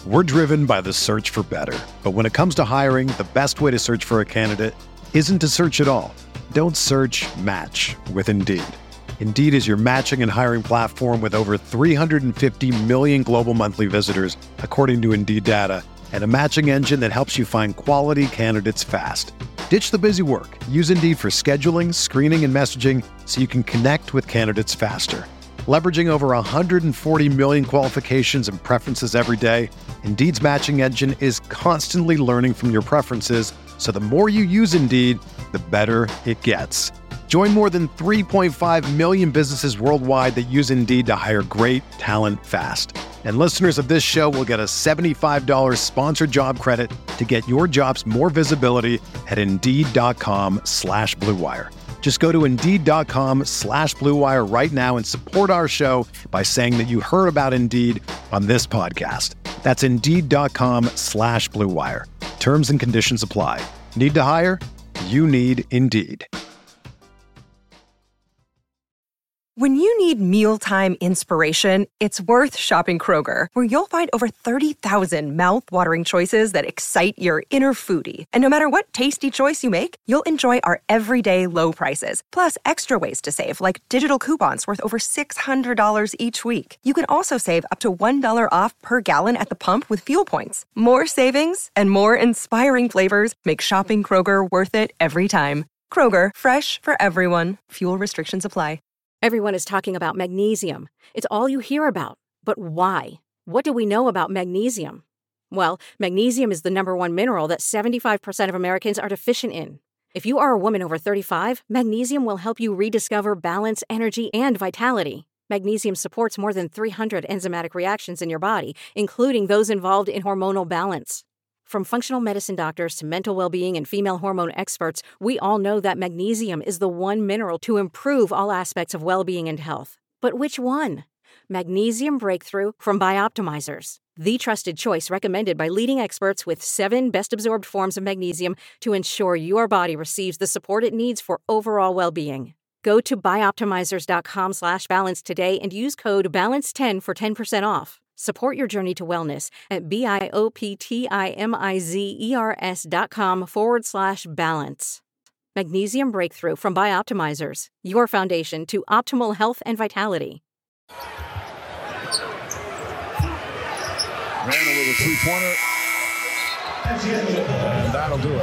We're driven by the search for better. But when it comes to hiring, the best way to search for a candidate isn't to search at all. Don't search, match with Indeed. Indeed is your matching and hiring platform with over 350 million global monthly visitors, according to Indeed data, and a matching engine that helps you find quality candidates fast. Ditch the busy work. Use Indeed for scheduling, screening, and messaging so you can connect with candidates faster. Leveraging over 140 million qualifications and preferences every day, Indeed's matching engine is constantly learning from your preferences, so the more you use Indeed, the better it gets. Join more than 3.5 million businesses worldwide that use Indeed to hire great talent fast. And listeners of this show will get a $75 sponsored job credit to get your jobs more visibility at Indeed.com/Blue Wire. Just go to Indeed.com/Blue Wire right now and support our show by saying that you heard about Indeed on this podcast. That's Indeed.com/Blue Wire. Terms and conditions apply. Need to hire? You need Indeed. When you need mealtime inspiration, it's worth shopping Kroger, where you'll find over 30,000 mouth-watering choices that excite your inner foodie. And no matter what tasty choice you make, you'll enjoy our everyday low prices, plus extra ways to save, like digital coupons worth over $600 each week. You can also save up to $1 off per gallon at the pump with fuel points. More savings and more inspiring flavors make shopping Kroger worth it every time. Kroger, fresh for everyone. Fuel restrictions apply. Everyone is talking about magnesium. It's all you hear about. But why? What do we know about magnesium? Well, magnesium is the number one mineral that 75% of Americans are deficient in. If you are a woman over 35, magnesium will help you rediscover balance, energy, and vitality. Magnesium supports more than 300 enzymatic reactions in your body, including those involved in hormonal balance. From functional medicine doctors to mental well-being and female hormone experts, we all know that magnesium is the one mineral to improve all aspects of well-being and health. But which one? Magnesium Breakthrough from Bioptimizers, the trusted choice recommended by leading experts with 7 best-absorbed forms of magnesium to ensure your body receives the support it needs for overall well-being. Go to bioptimizers.com/balance today and use code BALANCE10 for 10% off. Support your journey to wellness at bioptimizers.com/balance. Magnesium Breakthrough from Bioptimizers, your foundation to optimal health and vitality. Randall with a three-pointer, and that'll do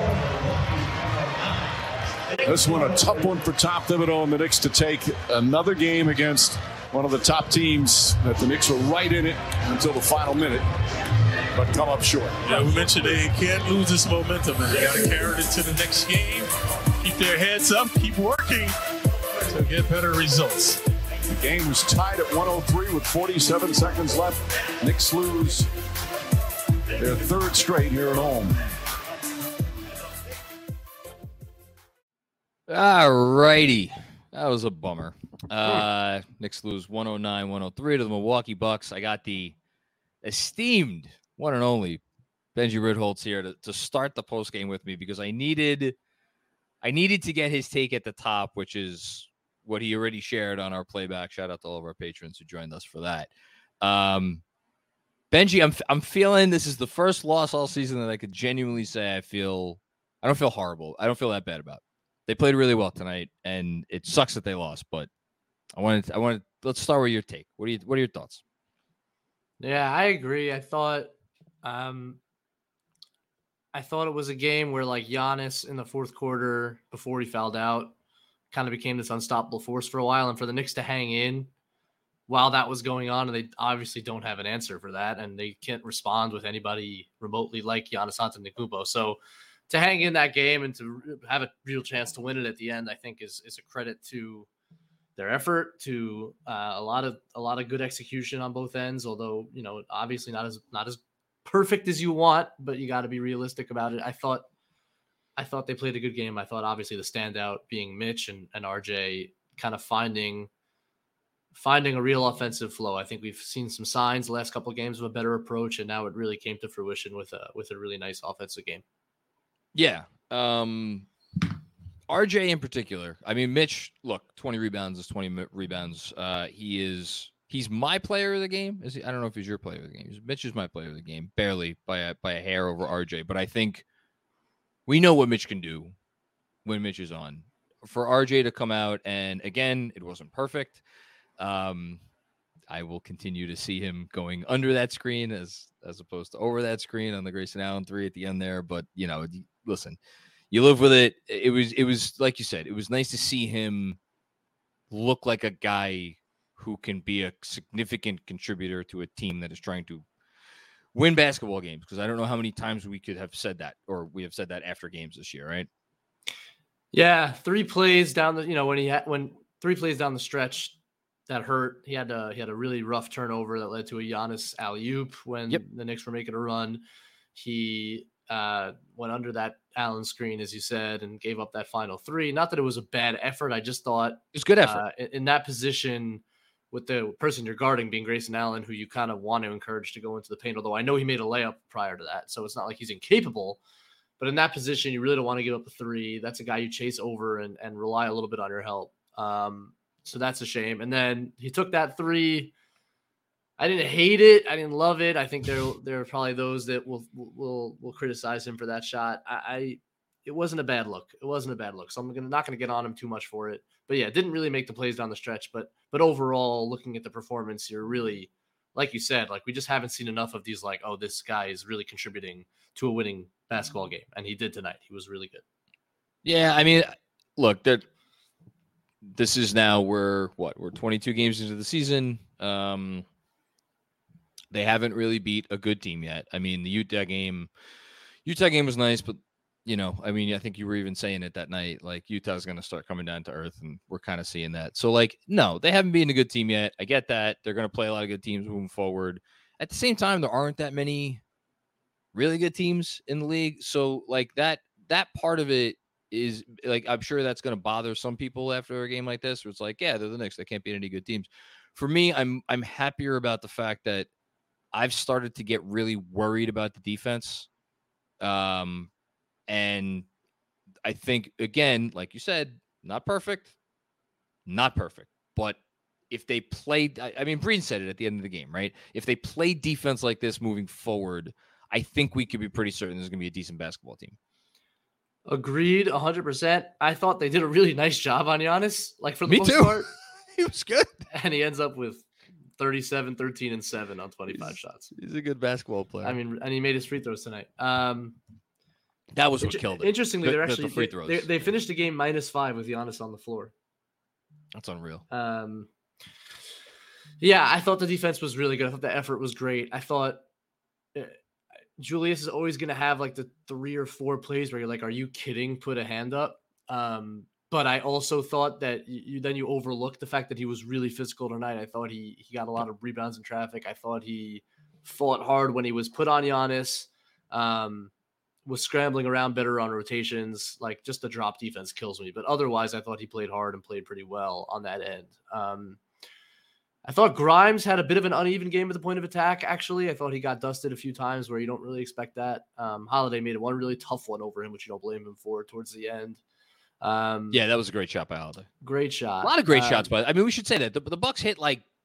it. This one a tough one for Tom Thibodeau and the Knicks to take. Another game against one of the top teams that the Knicks were right in it until the final minute, but come up short. Yeah, we mentioned they can't lose this momentum, and they got to carry it into the next game. Keep their heads up, keep working to get better results. The game was tied at 103 with 47 seconds left. Knicks lose their third straight here at home. All righty. That was a bummer. Knicks lose 109-103 to the Milwaukee Bucks. I got the esteemed one and only Benji Ritholtz here to start the postgame with me because I needed to get his take at the top, which is what he already shared on our playback. Shout out to all of our patrons who joined us for that. Benji, I'm feeling this is the first loss all season that I could genuinely say I don't feel horrible. I don't feel that bad about it. They played really well tonight, and it sucks that they lost, but I wanted. Let's start with your take. What are your thoughts? Yeah, I agree. I thought it was a game where like Giannis in the fourth quarter before he fouled out kind of became this unstoppable force for a while, and for the Knicks to hang in while that was going on, and they obviously don't have an answer for that, and they can't respond with anybody remotely like Giannis Antetokounmpo. So to hang in that game and to have a real chance to win it at the end, I think is a credit to their effort, to a lot of good execution on both ends. Although, you know, obviously not as perfect as you want, but you got to be realistic about it. I thought they played a good game. I thought obviously the standout being Mitch and RJ kind of finding a real offensive flow. I think we've seen some signs the last couple of games of a better approach, and now it really came to fruition with a really nice offensive game. Yeah. RJ in particular. I mean, Mitch, look, 20 rebounds is 20 rebounds. He He's my player of the game. I don't know if he's your player of the game. Mitch is my player of the game, barely by a hair over RJ. But I think we know what Mitch can do when Mitch is on. For RJ to come out, and again, it wasn't perfect. I will continue to see him going under that screen as opposed to over that screen on the Grayson Allen 3 at the end there. But, listen, you live with it. It was like you said, it was nice to see him look like a guy who can be a significant contributor to a team that is trying to win basketball games. Because I don't know how many times we could have said that, or we have said that after games this year, right? Yeah, 3 plays down the when 3 plays down the stretch that hurt. He had a really rough turnover that led to a Giannis alley-oop when the Knicks were making a run. He went under that Allen screen, as you said, and gave up that final 3. Not that it was a bad effort. I just thought it was good effort in that position with the person you're guarding being Grayson Allen, who you kind of want to encourage to go into the paint. Although I know he made a layup prior to that, so it's not like he's incapable. But in that position, you really don't want to give up a 3. That's a guy you chase over and rely a little bit on your help. So that's a shame. And then he took that 3. I didn't hate it. I didn't love it. I think there are probably those that will criticize him for that shot. It wasn't a bad look. It wasn't a bad look. So I'm not going to get on him too much for it. But yeah, it didn't really make the plays down the stretch. But overall, looking at the performance, you're really, like you said, like we just haven't seen enough of these. Like, oh, this guy is really contributing to a winning basketball game, and he did tonight. He was really good. Yeah, I mean, look, this is now we're 22 games into the season. They haven't really beat a good team yet. I mean, the Utah game was nice, but I think you were even saying it that night. Like Utah's going to start coming down to earth, and we're kind of seeing that. So, like, no, they haven't beaten a good team yet. I get that they're going to play a lot of good teams moving forward. At the same time, there aren't that many really good teams in the league. So like that part of it is like, I'm sure that's going to bother some people after a game like this, where it's like, yeah, they're the Knicks. They can't beat any good teams. For me, I'm happier about the fact that I've started to get really worried about the defense. And I think, again, like you said, not perfect, but if they played, I mean, Breen said it at the end of the game, right? If they play defense like this moving forward, I think we could be pretty certain there's going to be a decent basketball team. Agreed, 100%. I thought they did a really nice job on Giannis, like for the most part. He was good. And he ends up with 37, 13, and 7 on 25 shots. He's a good basketball player. I mean, and he made his free throws tonight. That was what killed it. Interestingly, they're actually the free throws. They finished the game -5 with Giannis on the floor. That's unreal. Yeah, I thought the defense was really good. I thought the effort was great. I thought Julius is always going to have like the 3 or 4 plays where you're like, are you kidding? Put a hand up. But I also thought that you overlook the fact that he was really physical tonight. I thought he got a lot of rebounds in traffic. I thought he fought hard when he was put on Giannis, was scrambling around better on rotations. Like, just the drop defense kills me. But otherwise, I thought he played hard and played pretty well on that end. I thought Grimes had a bit of an uneven game at the point of attack, actually. I thought he got dusted a few times where you don't really expect that. Holiday made one really tough one over him, which you don't blame him for towards the end. Yeah, that was a great shot by Holiday. Great shot. A lot of great shots, but I mean, we should say that the Bucks hit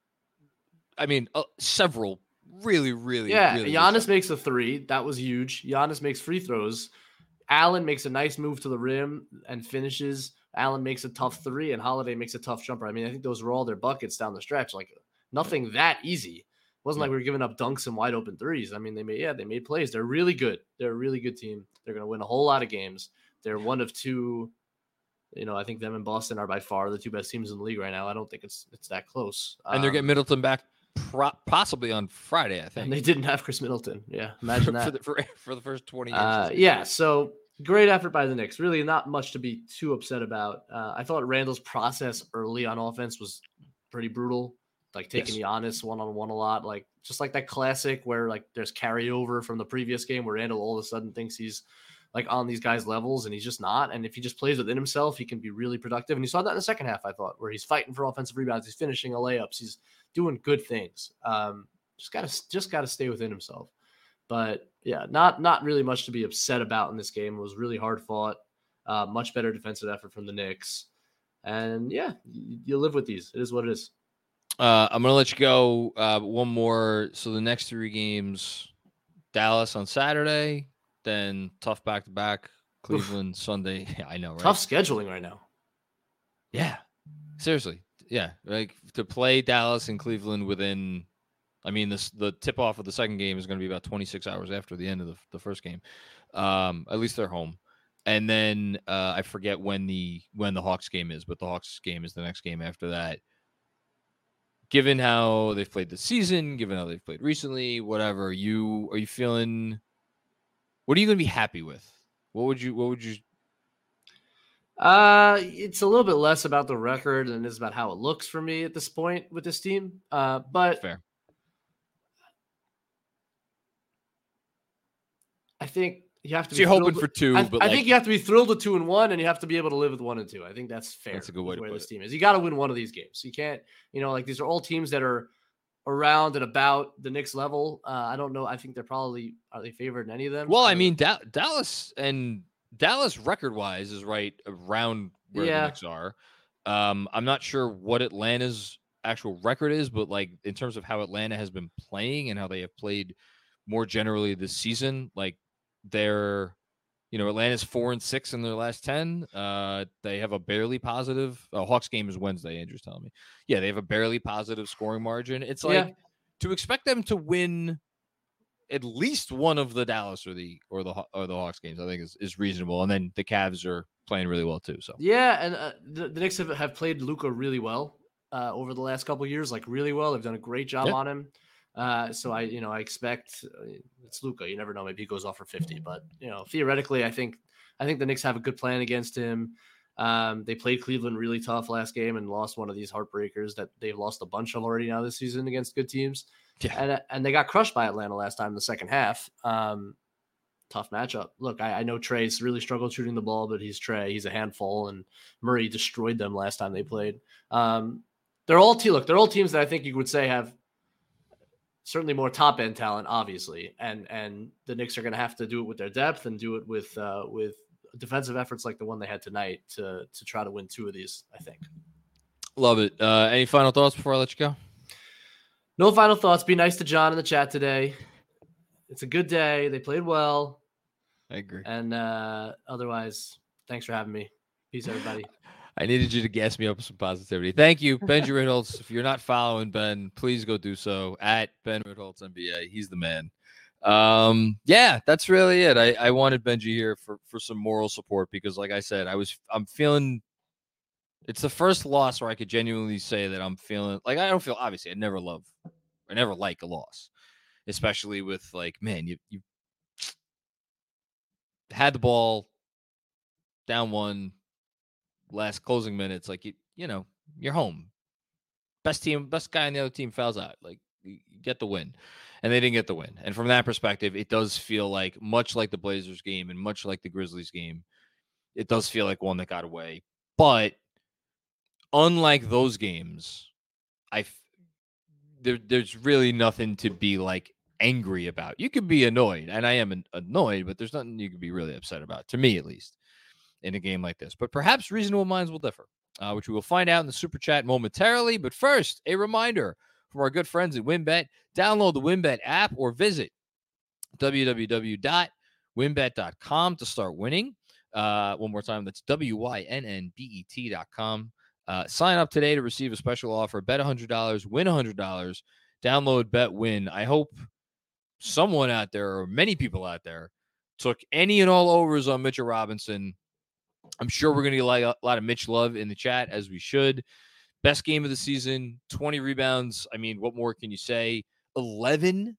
several really, really. Yeah, really Giannis makes a 3. That was huge. Giannis makes free throws. Allen makes a nice move to the rim and finishes. Allen makes a tough 3, and Holiday makes a tough jumper. I mean, I think those were all their buckets down the stretch. Like, nothing that easy. It wasn't like we were giving up dunks and wide open threes. I mean, they made plays. They're really good. They're a really good team. They're going to win a whole lot of games. They're one of 2. I think them and Boston are by far the 2 best teams in the league right now. I don't think it's that close. And they're getting Middleton back possibly on Friday, I think. And they didn't have Chris Middleton. Yeah, imagine that. for the first 20 years. Yeah, so great effort by the Knicks. Really not much to be too upset about. I thought Randall's process early on offense was pretty brutal. Like taking Giannis one-on-one a lot. Like just like that classic where like there's carryover from the previous game where Randall all of a sudden thinks he's like on these guys' levels and he's just not. And if he just plays within himself, he can be really productive. And you saw that in the second half, I thought, where he's fighting for offensive rebounds. He's finishing layups. He's doing good things. Just gotta stay within himself. But yeah, not really much to be upset about in this game. It was really hard fought. Much better defensive effort from the Knicks. And yeah, you live with these. It is what it is. I'm going to let you go. One more. So the next 3 games, Dallas on Saturday, then tough back-to-back, Cleveland Sunday. Yeah, I know, right? Tough scheduling right now. Yeah. Seriously. Yeah. Like to play Dallas and Cleveland within, I mean, the tip-off of the second game is going to be about 26 hours after the end of the first game. At least they're home. And then I forget when the Hawks game is, but the Hawks game is the next game after that. Given how they've played this season, given how they've played recently, whatever, are you feeling? What are you going to be happy with? What would you? It's a little bit less about the record than it is about how it looks for me at this point with this team. But Fair. I think you have to. So you're hoping for 2, but I think you have to be thrilled with 2 and 1, and you have to be able to live with 1 and 2. I think that's fair. That's a good way to where put this it. team is. You got to win one of these games. You can't, these are all teams that are around and about the Knicks level. I don't know. I think are they favored in any of them? Well, I mean, Dallas record-wise is right around where the Knicks are. I'm not sure what Atlanta's actual record is, but like in terms of how Atlanta has been playing and how they have played more generally this season, like they're, Atlanta's 4-6 in their last 10. They have a barely positive. Hawks game is Wednesday. Andrew's telling me. Yeah, they have a barely positive scoring margin. It's like to expect them to win at least one of the Dallas or the Hawks games, I think is reasonable. And then the Cavs are playing really well too. So yeah, and the Knicks have played Luka really well over the last couple of years, like really well. They've done a great job on him. So I expect it's Luka. You never know. Maybe he goes off for 50, but theoretically, I think the Knicks have a good plan against him. They played Cleveland really tough last game and lost one of these heartbreakers that they've lost a bunch of already now this season against good teams. Yeah. And they got crushed by Atlanta last time in the second half. Tough matchup. Look, I know Trey's really struggled shooting the ball, but he's Trey. He's a handful, and Murray destroyed them last time they played. They're all teams that I think you would say have certainly more top end talent, obviously, and the Knicks are going to have to do it with their depth and do it with defensive efforts like the one they had tonight to try to win 2 of these, I think. Love it. Any final thoughts before I let you go? No final thoughts. Be nice to John in the chat today. It's a good day. They played well. I agree. And otherwise, thanks for having me. Peace, everybody. I needed you to gas me up with some positivity. Thank you, Benji Ritholtz. If you're not following Ben, please go do so at Ben Ritholtz NBA. He's the man. Yeah, that's really it. I wanted Benji here for some moral support because, like I said, I'm feeling. It's the first loss where I could genuinely say that I'm feeling like I don't feel. Obviously, I never like a loss, especially with like, man, you had the ball down 1. Last closing minutes, like you're home. Best guy on the other team fouls out. Like you get the win, and they didn't get the win. And from that perspective, it does feel like much like the Blazers game and much like the Grizzlies game, it does feel like one that got away. But unlike those games, there's really nothing to be like angry about. You could be annoyed, and I am annoyed, but there's nothing you could be really upset about, to me at least, in a game like this. But perhaps reasonable minds will differ, which we will find out in the Super Chat momentarily. But first, a reminder from our good friends at WynnBET. Download the WynnBET app or visit www.wynnbet.com to start winning. One more time, that's WYNNBET.com. Sign up today to receive a special offer. Bet $100, win $100. Download BetWin. I hope someone out there, or many people out there, took any and all overs on Mitchell Robinson. I'm sure we're going to get a lot of Mitch love in the chat, as we should. Best game of the season, 20 rebounds. I mean, what more can you say? 11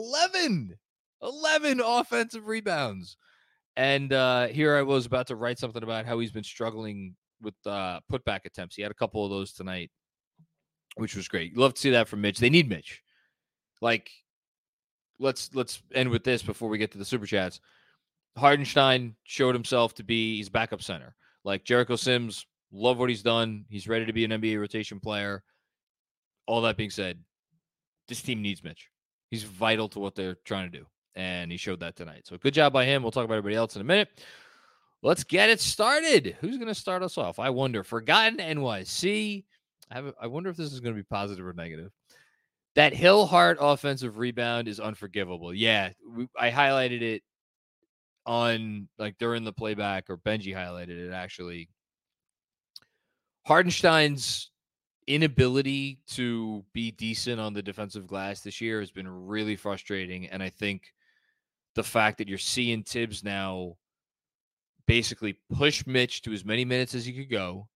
offensive rebounds. And here I was about to write something about how he's been struggling with putback attempts. He had a couple of those tonight, which was great. Love to see that from Mitch. They need Mitch. Like, let's end with this before we get to the Super Chats. Hardenstein showed himself to be his backup center. Like Jericho Sims, love what he's done. He's ready to be an NBA rotation player. All that being said, this team needs Mitch. He's vital to what they're trying to do, and he showed that tonight. So good job by him. We'll talk about everybody else in a minute. Let's get it started. Who's going to start us off? I wonder. Forgotten NYC. I wonder if this is going to be positive or negative. That Hill Hart offensive rebound is unforgivable. Yeah, I highlighted it on like during the playback, or Benji highlighted it actually. Hartenstein's inability to be decent on the defensive glass this year has been really frustrating, and I think the fact that you're seeing Tibbs now basically push Mitch to as many minutes as he could go,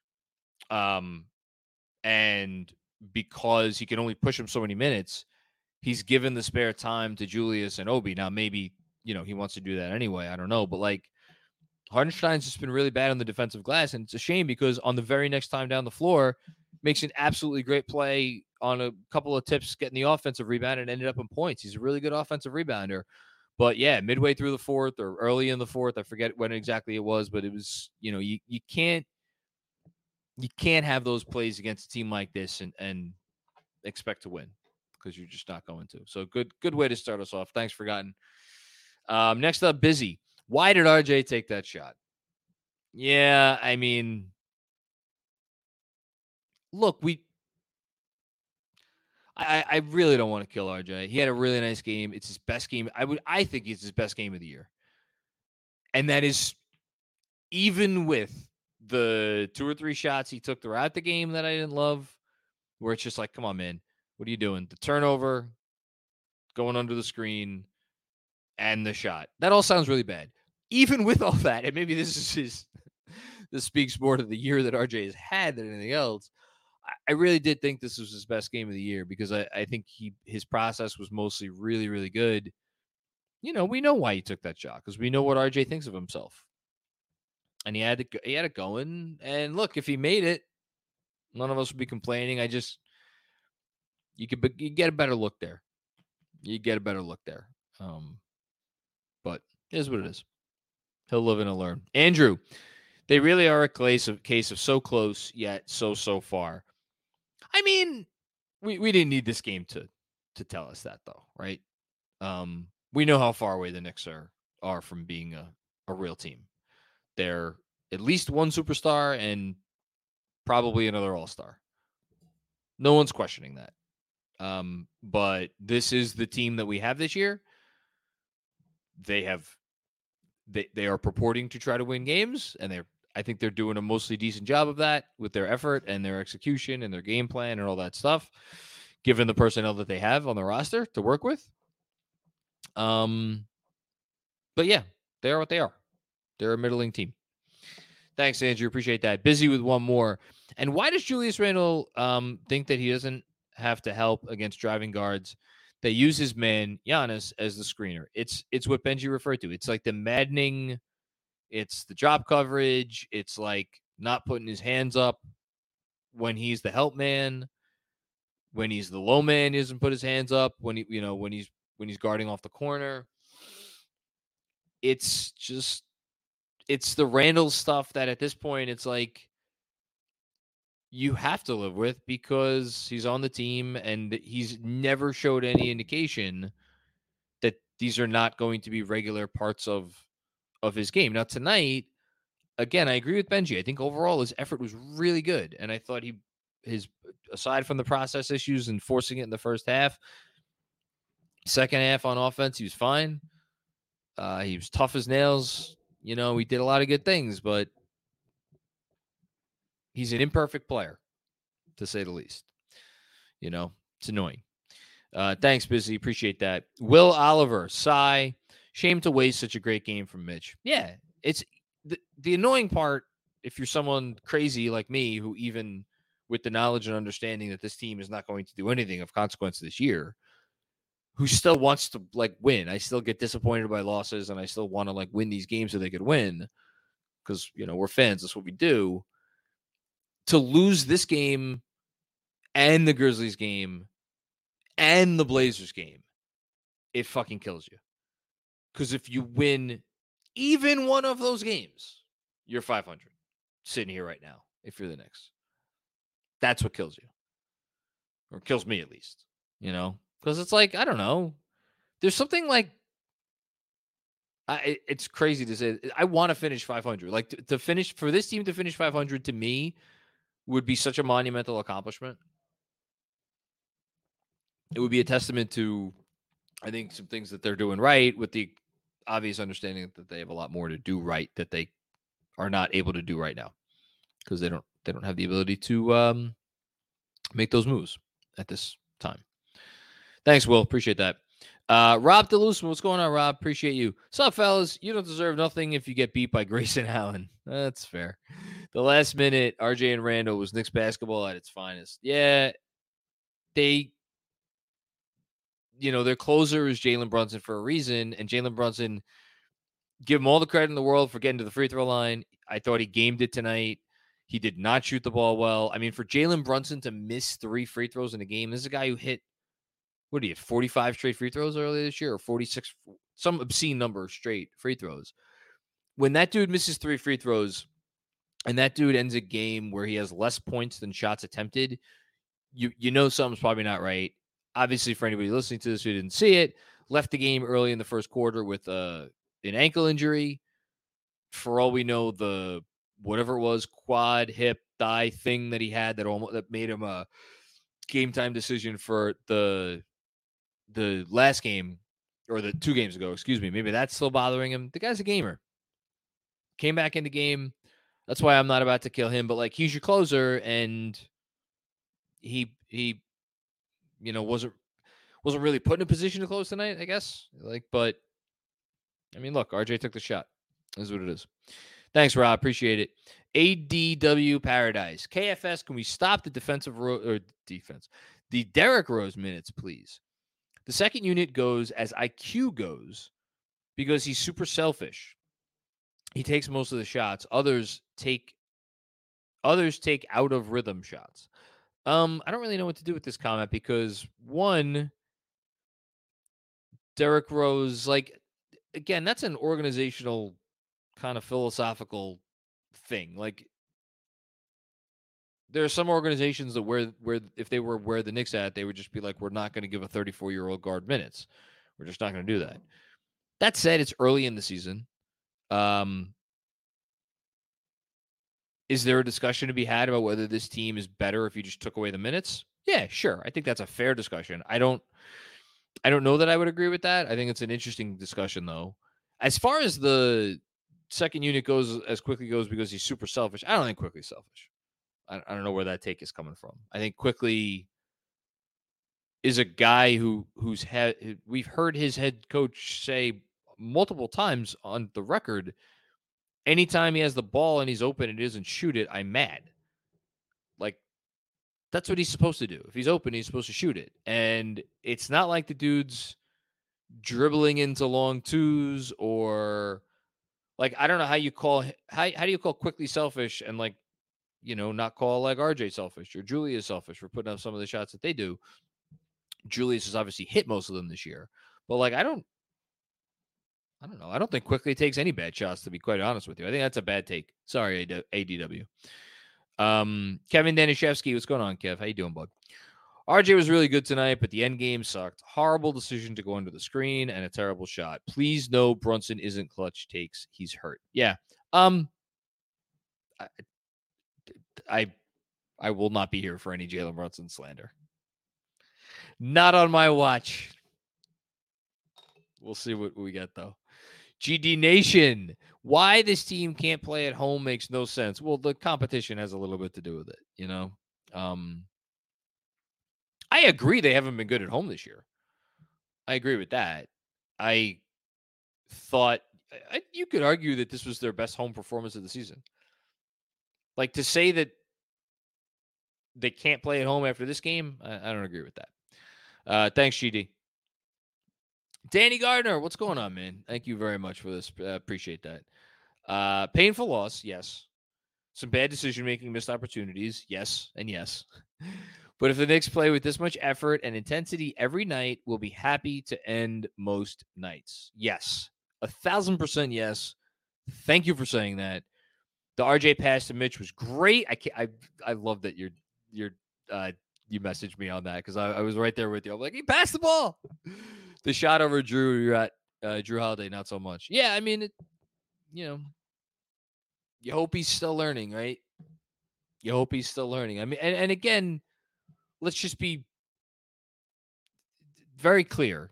and because he can only push him so many minutes, he's given the spare time to Julius and Obi. Now, maybe, he wants to do that anyway. I don't know. But, like, Hartenstein's just been really bad on the defensive glass, and it's a shame because on the very next time down the floor, makes an absolutely great play on a couple of tips, getting the offensive rebound, and ended up in points. He's a really good offensive rebounder. But, yeah, midway through the fourth or early in the fourth, I forget when exactly it was, but it was, you can't have those plays against a team like this and expect to win, because you're just not going to. So good way to start us off. Thanks, Forgotten. Next up, Busy. Why did RJ take that shot? Yeah, I mean, look, I really don't want to kill RJ. He had a really nice game. It's his best game. I think it's his best game of the year. And that is even with the 2 or 3 shots he took throughout the game that I didn't love, where it's just like, come on, man, what are you doing? The turnover, going under the screen, and the shot. That all sounds really bad. Even with all that, and maybe this speaks more to the year that RJ has had than anything else, I really did think this was his best game of the year, because I think his process was mostly really, really good. We know why he took that shot, because we know what RJ thinks of himself. And he had it going. And look, if he made it, none of us would be complaining. You get a better look there. But it is what it is. He'll live and he'll learn. Andrew, they really are a case of so close yet so far. I mean, we didn't need this game to tell us that, though, right? We know how far away the Knicks are from being a real team. They're at least one superstar and probably another all-star. No one's questioning that. But this is the team that we have this year. They are purporting to try to win games, and I think they're doing a mostly decent job of that with their effort and their execution and their game plan and all that stuff, given the personnel that they have on the roster to work with. But yeah, they are what they are. They're a middling team. Thanks, Andrew. Appreciate that. Busy with one more. And why does Julius Randle think that he doesn't have to help against driving guards? They use his man, Giannis, as the screener. It's what Benji referred to. It's like the maddening, it's the drop coverage. It's like not putting his hands up when he's the help man. When he's the low man, he doesn't put his hands up. When he's guarding off the corner. It's the Randall stuff that at this point, it's like you have to live with, because he's on the team and he's never showed any indication that these are not going to be regular parts of his game. Now, tonight, again, I agree with Benji. I think overall his effort was really good. And I thought his aside from the process issues and forcing it in the first half, second half on offense, he was fine. He was tough as nails. He did a lot of good things, but he's an imperfect player, to say the least. It's annoying. Thanks, Busy. Appreciate that. Will Oliver, sigh. Shame to waste such a great game from Mitch. Yeah, it's the annoying part, if you're someone crazy like me, who even with the knowledge and understanding that this team is not going to do anything of consequence this year, who still wants to win. I still get disappointed by losses, and I still want to win these games so they could win, because we're fans. That's what we do. To lose this game and the Grizzlies game and the Blazers game, it fucking kills you. Because if you win even one of those games, you're 500 sitting here right now. If you're the Knicks, that's what kills you, or kills me at least. Because it's like, I don't know. There's something it's crazy to say. I want to finish 500. To finish, for this team to finish 500, to me, would be such a monumental accomplishment. It would be a testament to, I think, some things that they're doing right, with the obvious understanding that they have a lot more to do right that they are not able to do right now because they don't have the ability to make those moves at this time. Thanks, Will. Appreciate that. Rob DeLuce, what's going on, Rob? Appreciate you. What's up, fellas? You don't deserve nothing if you get beat by Grayson Allen. That's fair. The last minute, RJ and Randall was Knicks basketball at its finest. Yeah, their closer is Jalen Brunson for a reason, and Jalen Brunson, give him all the credit in the world for getting to the free throw line. I thought he gamed it tonight. He did not shoot the ball well. I mean, for Jalen Brunson to miss 3 free throws in a game, this is a guy who hit, 45 straight free throws earlier this year, or 46, some obscene number of straight free throws. When that dude misses 3 free throws and that dude ends a game where he has less points than shots attempted, you know something's probably not right. Obviously, for anybody listening to this who didn't see it, left the game early in the first quarter with an ankle injury. For all we know, the whatever it was, quad, hip, thigh thing that he had that made him a game time decision for the last game, or the 2 games ago, excuse me. Maybe that's still bothering him. The guy's a gamer. Came back in the game. That's why I'm not about to kill him, but like, he's your closer, and he wasn't really put in a position to close tonight, I guess. But I mean, look, RJ took the shot. That's what it is. Thanks, Rob. Appreciate it. ADW Paradise. KFS, can we stop the the Derrick Rose minutes, please? The second unit goes as IQ goes because he's super selfish. He takes most of the shots. Others take out of rhythm shots. I don't really know what to do with this comment because, one, Derrick Rose, again, that's an organizational kind of philosophical thing. Like, there are some organizations that where if they were where the Knicks at, they would just be like, we're not going to give a 34-year-old guard minutes. We're just not going to do that. That said, it's early in the season. Is there a discussion to be had about whether this team is better if you just took away the minutes? Yeah, sure. I think that's a fair discussion. I don't know that I would agree with that. I think it's an interesting discussion, though. As far as the second unit goes, as Quickley goes because he's super selfish, I don't think Quickley's selfish. I don't know where that take is coming from. I think Quickley is a guy we've heard his head coach say multiple times on the record, anytime he has the ball and he's open and he doesn't shoot it, I'm mad. Like, that's what he's supposed to do. If he's open, he's supposed to shoot it. And it's not like the dude's dribbling into long twos, or I don't know how you call how do you call Quickley selfish and not call RJ selfish or Julius selfish for putting up some of the shots that they do. Julius has obviously hit most of them this year, but I don't know. I don't think Quickley takes any bad shots, to be quite honest with you. I think that's a bad take. Sorry, ADW. Kevin Danishevsky, what's going on, Kev? How you doing, bud? RJ was really good tonight, but the end game sucked. Horrible decision to go under the screen and a terrible shot. Please know Brunson isn't clutch takes. He's hurt. Yeah. I will not be here for any Jalen Brunson slander. Not on my watch. We'll see what we get, though. GD Nation, why this team can't play at home makes no sense. Well, the competition has a little bit to do with it, I agree they haven't been good at home this year. I agree with that. I thought you could argue that this was their best home performance of the season. To say that they can't play at home after this game, I don't agree with that. Thanks, GD. Danny Gardner, what's going on, man? Thank you very much for this. Appreciate that. Painful loss, yes. Some bad decision-making, missed opportunities, yes, and yes. But if the Knicks play with this much effort and intensity every night, we'll be happy to end most nights. Yes. 1,000% yes. Thank you for saying that. The RJ pass to Mitch was great. I love that you messaged me on that because I was right there with you. I'm like, he passed the ball. The shot over Drew Holiday, not so much. Yeah, I mean, you hope he's still learning, right? You hope he's still learning. I mean, and again, let's just be very clear.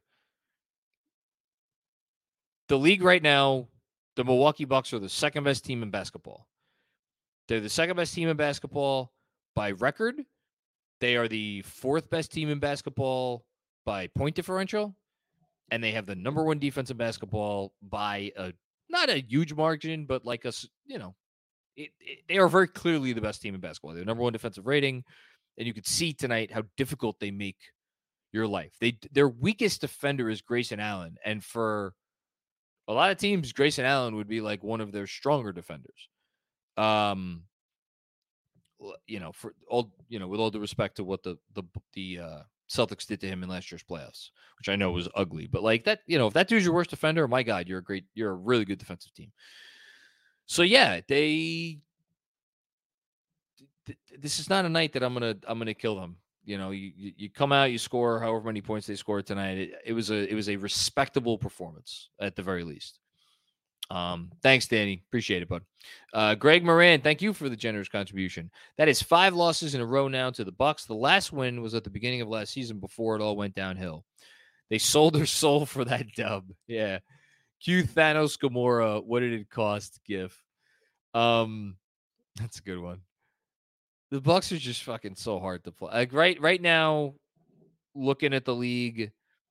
The league right now, the Milwaukee Bucks are the second best team in basketball. They're the second best team in basketball by record. They are the fourth best team in basketball by point differential. And they have the number one defense in basketball by not a huge margin, but like they are very clearly the best team in basketball. They're number one defensive rating. And you could see tonight how difficult they make your life. Their weakest defender is Grayson Allen. And for a lot of teams, Grayson Allen would be like one of their stronger defenders. For all, with all due respect to what the Celtics did to him in last year's playoffs, which I know was ugly, but like that, if that dude's your worst defender, my God, you're a really good defensive team. So yeah, this is not a night that I'm gonna kill them. You come out, you score however many points they scored tonight. It was a respectable performance at the very least. Thanks, Danny. Appreciate it, bud. Greg Moran, thank you for the generous contribution. That is 5 losses in a row now to the Bucks. The last win was at the beginning of last season before it all went downhill. They sold their soul for that dub. Yeah. Q Thanos Gamora, what did it cost? GIF. That's a good one. The Bucks are just fucking so hard to play. Like right now, looking at the league,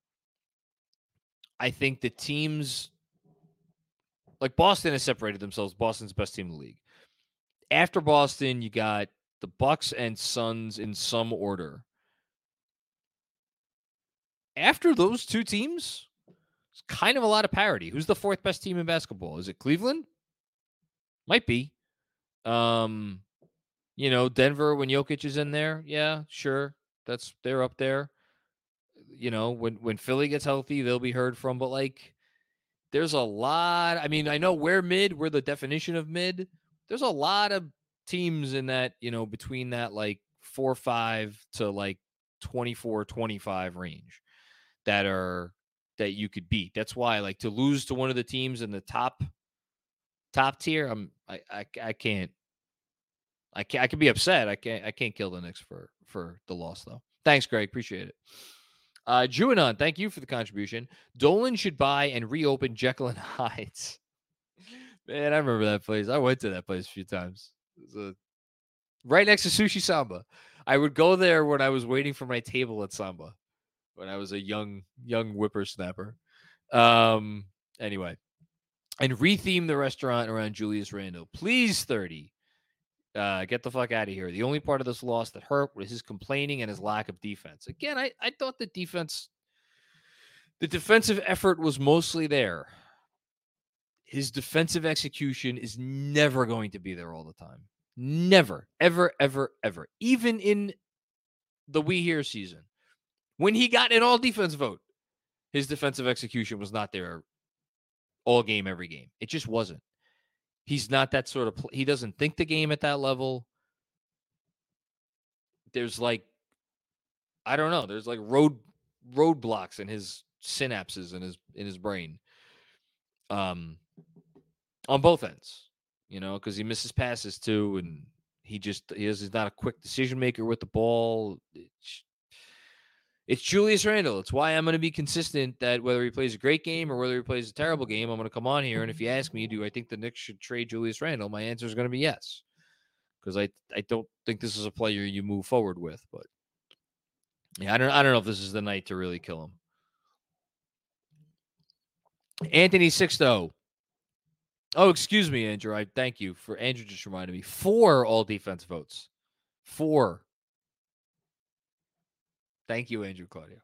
I think the teams like Boston has separated themselves. Boston's the best team in the league. After Boston, you got the Bucks and Suns in some order. After those two teams, it's kind of a lot of parity. Who's the fourth best team in basketball? Is it Cleveland? Might be. Denver when Jokic is in there. Yeah, sure. They're up there. When Philly gets healthy, they'll be heard from. But like, there's a lot. I mean, I know we're mid. We're the definition of mid. There's a lot of teams in that, between that like 4-5 to like 24-25 range that you could beat. That's why, like, to lose to one of the teams in the top tier, I can't. I can be upset. I can't kill the Knicks for the loss though. Thanks, Greg. Appreciate it. Juanon, thank you for the contribution. Dolan should buy and reopen Jekyll and Hyde's. Man, I remember that place. I went to that place a few times. It was right next to Sushi Samba. I would go there when I was waiting for my table at Samba when I was a young whippersnapper. Anyway, and retheme the restaurant around Julius Randle. Please, 30. Get the fuck out of here. The only part of this loss that hurt was his complaining and his lack of defense. Again, I thought the defensive effort was mostly there. His defensive execution is never going to be there all the time. Never, ever, ever, ever. Even in the We Here season, when he got an all defense vote, his defensive execution was not there all game, every game. It just wasn't. He's not that sort of he doesn't think the game at that level. There's like, I don't know. There's like roadblocks in his synapses in his brain. On both ends, because he misses passes too, and he's not a quick decision maker with the ball. It's Julius Randle. It's why I'm going to be consistent that whether he plays a great game or whether he plays a terrible game, I'm going to come on here. And if you ask me, do I think the Knicks should trade Julius Randle? My answer is going to be yes. Because I don't think this is a player you move forward with. But yeah, I don't know if this is the night to really kill him. Anthony Sixto. Oh, excuse me, Andrew. Thank you for Andrew just reminded me. 4 all defense votes. 4. Thank you, Andrew Claudio.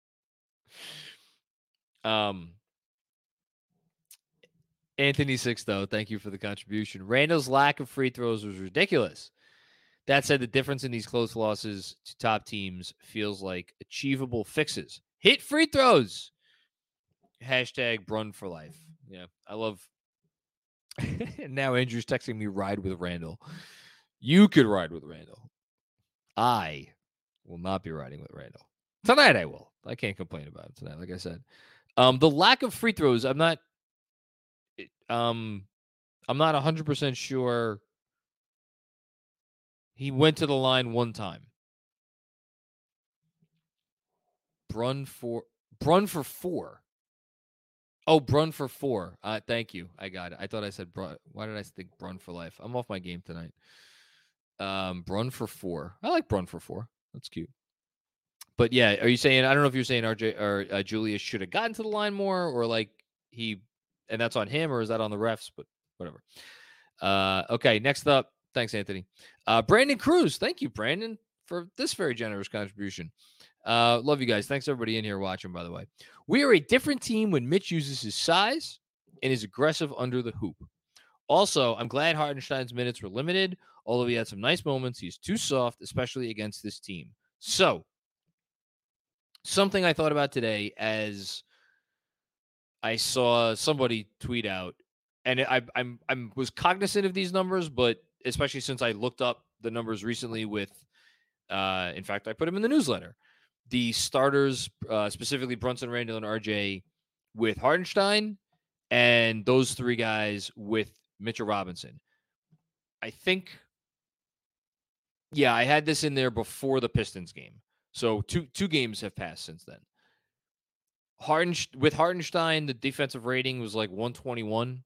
Anthony Sixto, thank you for the contribution. Randall's lack of free throws was ridiculous. That said, the difference in these close losses to top teams feels like achievable fixes. Hit free throws. Hashtag Brun for life. Yeah, I love. Now Andrew's texting me ride with Randall. You could ride with Randall. I will not be riding with Randall. Tonight I will. I can't complain about it tonight, like I said. The lack of free throws, I'm not 100% sure He went to the line one time. Brun for 4. Oh, Brun for 4. Thank you. I got it. I thought I said Brun. Why did I think Brun for life? I'm off my game tonight. Brun for 4. I like Brun for 4. That's cute. But yeah, are you saying, I don't know if you're saying RJ or Julius should have gotten to the line more, or like and that's on him, or is that on the refs? But whatever. Okay, next up. Thanks, Anthony. Brandon Cruz. Thank you, Brandon, for this very generous contribution. Love you guys. Thanks everybody in here watching, by the way. We are a different team when Mitch uses his size and is aggressive under the hoop. Also, I'm glad Hartenstein's minutes were limited, although he had some nice moments. He's too soft, especially against this team. So, something I thought about today as I saw somebody tweet out, and I was cognizant of these numbers, but especially since I looked up the numbers recently with, in fact, I put them in the newsletter. The starters, specifically Brunson, Randall, and RJ with Hartenstein, and those 3 guys with Mitchell Robinson. I think, yeah, I had this in there before the Pistons game. So two games have passed since then. With Hartenstein, the defensive rating was like 121.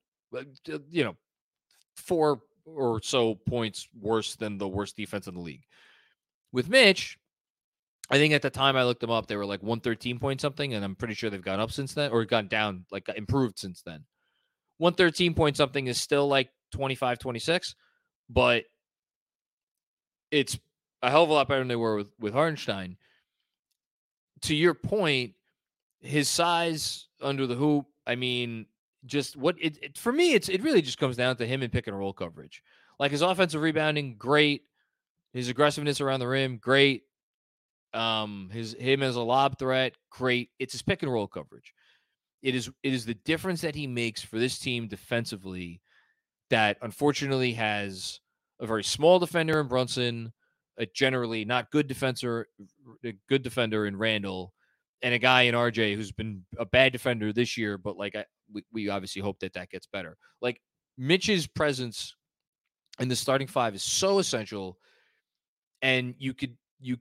4 or so points worse than the worst defense in the league. With Mitch, I think at the time I looked them up, they were like 113 point something, and I'm pretty sure they've gone up since then, or gone down, like improved since then. 113 point something is still like 25, 26, but it's a hell of a lot better than they were with Hartenstein. To your point, his size under the hoop, I mean, just what for me, it really just comes down to him in pick and roll coverage. Like his offensive rebounding, great. His aggressiveness around the rim, great. Him as a lob threat, great. It's his pick and roll coverage. It is the difference that he makes for this team defensively that unfortunately has a very small defender in Brunson, a generally not good defender in Randall, and a guy in RJ who's been a bad defender this year, but like we obviously hope that gets better. Like Mitch's presence in the starting 5 is so essential, and you could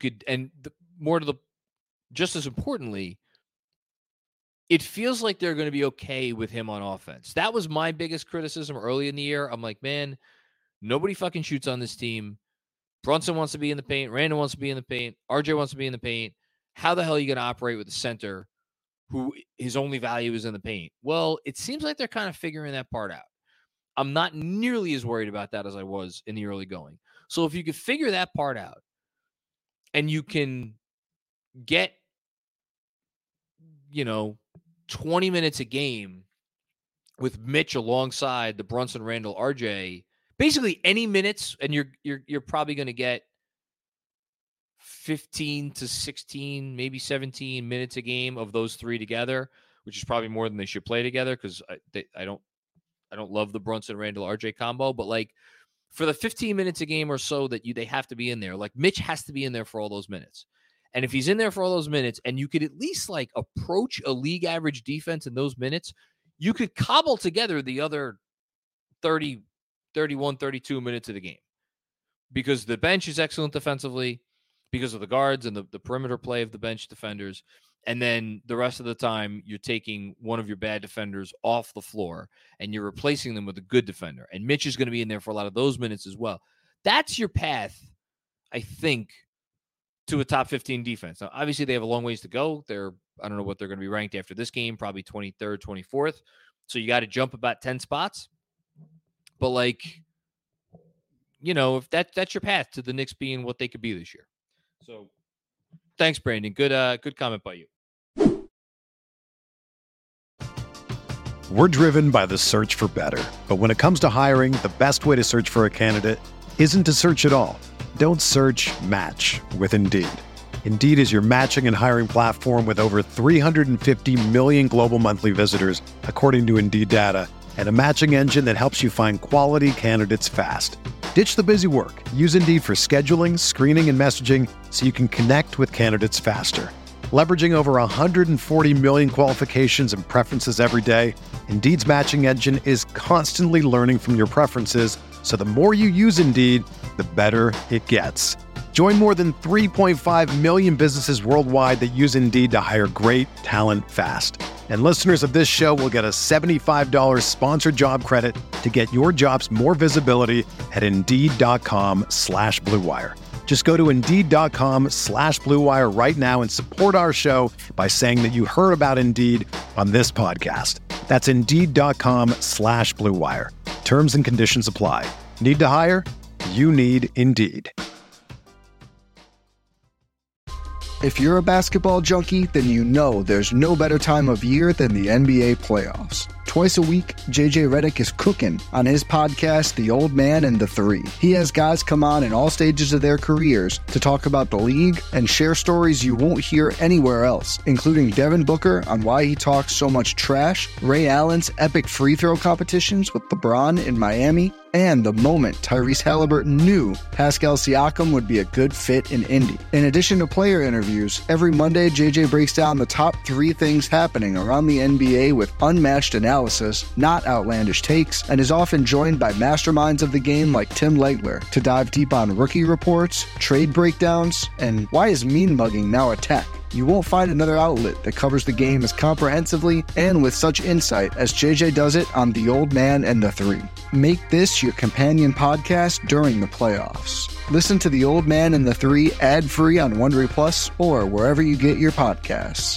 just as importantly, it feels like they're going to be okay with him on offense. That was my biggest criticism early in the year. I'm like, man, nobody fucking shoots on this team. Brunson wants to be in the paint. Randall wants to be in the paint. RJ wants to be in the paint. How the hell are you going to operate with a center who his only value is in the paint? Well, it seems like they're kind of figuring that part out. I'm not nearly as worried about that as I was in the early going. So if you could figure that part out and you can get, 20 minutes a game with Mitch alongside the Brunson, Randall, RJ, basically any minutes, and you're probably going to get 15 to 16, maybe 17 minutes a game of those 3 together, which is probably more than they should play together because I don't love the Brunson, Randall, RJ combo, but like for the 15 minutes a game or so that they have to be in there, like Mitch has to be in there for all those minutes. And if he's in there for all those minutes and you could at least like approach a league average defense in those minutes, you could cobble together the other 30, 31, 32 minutes of the game because the bench is excellent defensively because of the guards and the perimeter play of the bench defenders. And then the rest of the time, you're taking one of your bad defenders off the floor and you're replacing them with a good defender. And Mitch is going to be in there for a lot of those minutes as well. That's your path, I think, to a top 15 defense. Now, obviously, they have a long ways to go. I don't know what they're going to be ranked after this game, probably 23rd, 24th. So you got to jump about 10 spots. But, like, if that's your path to the Knicks being what they could be this year. So, thanks, Brandon. Good comment by you. We're driven by the search for better. But when it comes to hiring, the best way to search for a candidate isn't to search at all. Don't search, match with Indeed. Indeed is your matching and hiring platform with over 350 million global monthly visitors, according to Indeed data, and a matching engine that helps you find quality candidates fast. Ditch the busy work. Use Indeed for scheduling, screening, and messaging so you can connect with candidates faster. Leveraging over 140 million qualifications and preferences every day, Indeed's matching engine is constantly learning from your preferences So the more you use Indeed, the better it gets. Join more than 3.5 million businesses worldwide that use Indeed to hire great talent fast. And listeners of this show will get a $75 sponsored job credit to get your jobs more visibility at Indeed.com/Blue Wire. Just go to Indeed.com/Blue Wire right now and support our show by saying that you heard about Indeed on this podcast. That's Indeed.com/Blue Wire. Terms and conditions apply. Need to hire? You need Indeed. If you're a basketball junkie, then you know there's no better time of year than the NBA playoffs. Twice a week, JJ Redick is cooking on his podcast, The Old Man and the Three. He has guys come on in all stages of their careers to talk about the league and share stories you won't hear anywhere else, including Devin Booker on why he talks so much trash, Ray Allen's epic free throw competitions with LeBron in Miami, and the moment Tyrese Halliburton knew Pascal Siakam would be a good fit in Indy. In addition to player interviews, every Monday JJ breaks down the top 3 things happening around the NBA with unmatched analysis, not outlandish takes, and is often joined by masterminds of the game like Tim Legler to dive deep on rookie reports, trade breakdowns, and why is mean mugging now a tech. You won't find another outlet that covers the game as comprehensively and with such insight as JJ does it on The Old Man and the Three. Make this your companion podcast during the playoffs. Listen to The Old Man and the Three ad-free on Wondery Plus or wherever you get your podcasts.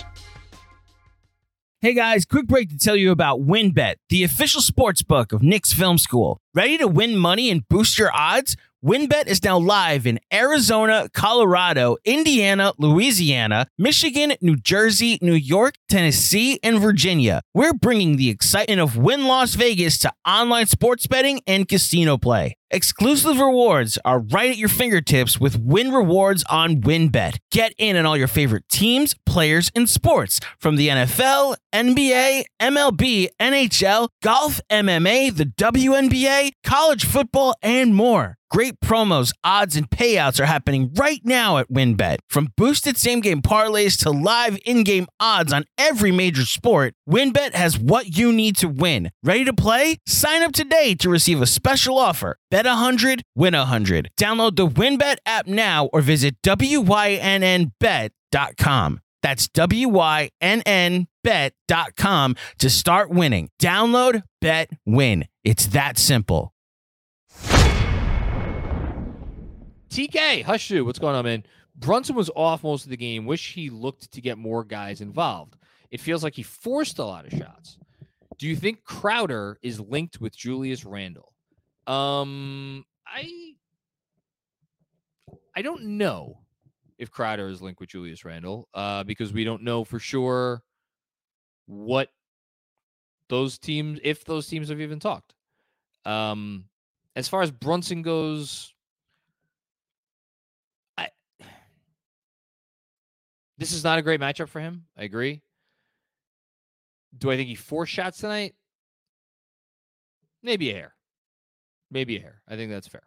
Hey guys, quick break to tell you about WynnBET, the official sports book of Knicks Film School. Ready to win money and boost your odds? WynnBET is now live in Arizona, Colorado, Indiana, Louisiana, Michigan, New Jersey, New York, Tennessee, and Virginia. We're bringing the excitement of Wynn Las Vegas to online sports betting and casino play. Exclusive rewards are right at your fingertips with Wynn Rewards on WynnBET. Get in on all your favorite teams, players, and sports from the NFL, NBA, MLB, NHL, golf, MMA, the WNBA, college football, and more. Great promos, odds, and payouts are happening right now at WynnBET. From boosted same-game parlays to live in-game odds on every major sport, WynnBET has what you need to win. Ready to play? Sign up today to receive a special offer. Bet 100, win 100. Download the WynnBET app now or visit WYNNBet.com. That's WYNNBet.com to start winning. Download, bet, win. It's that simple. TK, hush you. What's going on, man? Brunson was off most of the game. Wish he looked to get more guys involved. It feels like he forced a lot of shots. Do you think Crowder is linked with Julius Randle? I don't know if Crowder is linked with Julius Randle because we don't know for sure what those teams, if those teams have even talked. As far as Brunson goes, this is not a great matchup for him. I agree. Do I think he forced shots tonight? Maybe a hair. Maybe a hair. I think that's fair.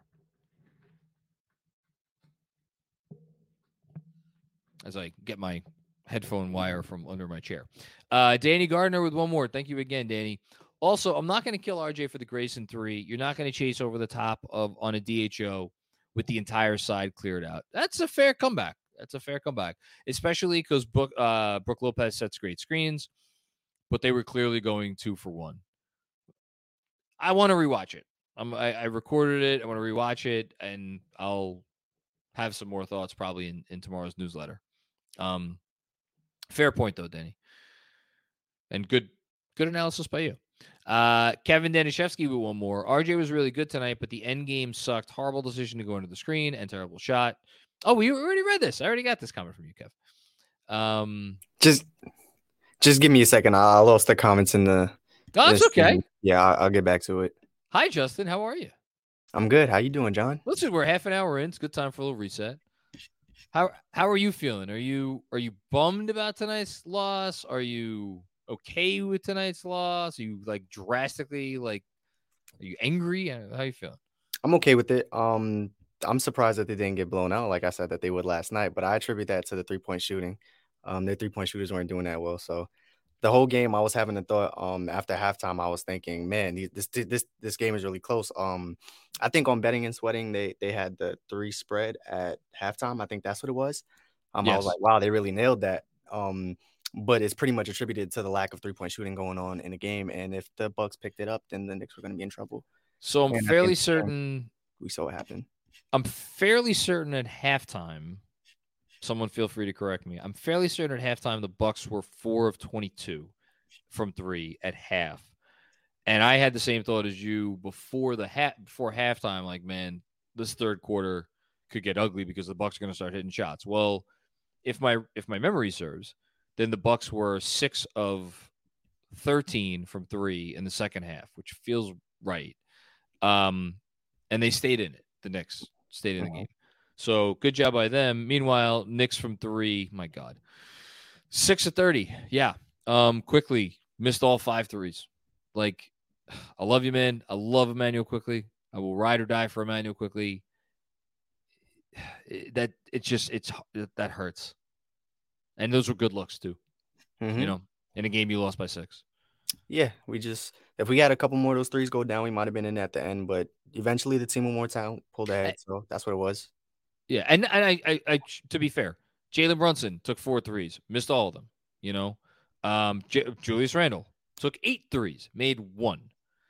As I get my headphone wire from under my chair. Danny Gardner with one more. Thank you again, Danny. Also, I'm not going to kill RJ for the Grayson 3. You're not going to chase over the top of on a DHO with the entire side cleared out. That's a fair comeback. Especially because Brooke Lopez sets great screens, but they were clearly going 2 for 1. I want to rewatch it. I recorded it. I want to rewatch it, and I'll have some more thoughts probably in tomorrow's newsletter. Fair point, though, Danny. And good analysis by you. Kevin Danishevsky with one more. RJ was really good tonight, but the end game sucked. Horrible decision to go into the screen and terrible shot. Oh, we already read this. I already got this comment from you, Kev. Just give me a second. I lost the comments in the. Oh, that's okay. Yeah, I'll get back to it. Hi, Justin. How are you? I'm good. How you doing, John? Listen, we're half an hour in. It's a good time for a little reset. How are you feeling? Are you bummed about tonight's loss? Are you okay with tonight's loss? Are you drastically are you angry? How are you feeling? I'm okay with it. I'm surprised that they didn't get blown out like I said that they would last night, but I attribute that to the 3-point shooting. Their 3-point shooters weren't doing that well, so the whole game I was having a thought. After halftime, I was thinking, man, this game is really close. I think on Betting and Sweating, they had the 3 spread at halftime. I think that's what it was. I was like, wow, they really nailed that. But it's pretty much attributed to the lack of 3-point shooting going on in the game. And if the Bucks picked it up, then the Knicks were going to be in trouble. So I'm fairly certain we saw it happen. I'm fairly certain at halftime. Someone feel free to correct me. I'm fairly certain at halftime the Bucks were 4 of 22 from 3 at half. And I had the same thought as you before halftime, like, man, this third quarter could get ugly because the Bucks are going to start hitting shots. Well, if my memory serves, then the Bucks were 6 of 13 from 3 in the second half, which feels right. And they stayed in it. The Knicks stayed in the game. So good job by them. Meanwhile, Knicks from 3, my God, 6 of 30. Yeah. Quickly missed all 5 threes. Like, I love you, man. I love Immanuel Quickley. I will ride or die for Immanuel Quickley. That hurts. And those were good looks too. You know, in a game you lost by 6. Yeah, if we had a couple more of those threes go down, we might have been in at the end. But eventually, the team with more talent pulled ahead. So that's what it was. Yeah, and I to be fair, Jalen Brunson took 4 threes, missed all of them. You know, Julius Randle took 8 threes, made 1.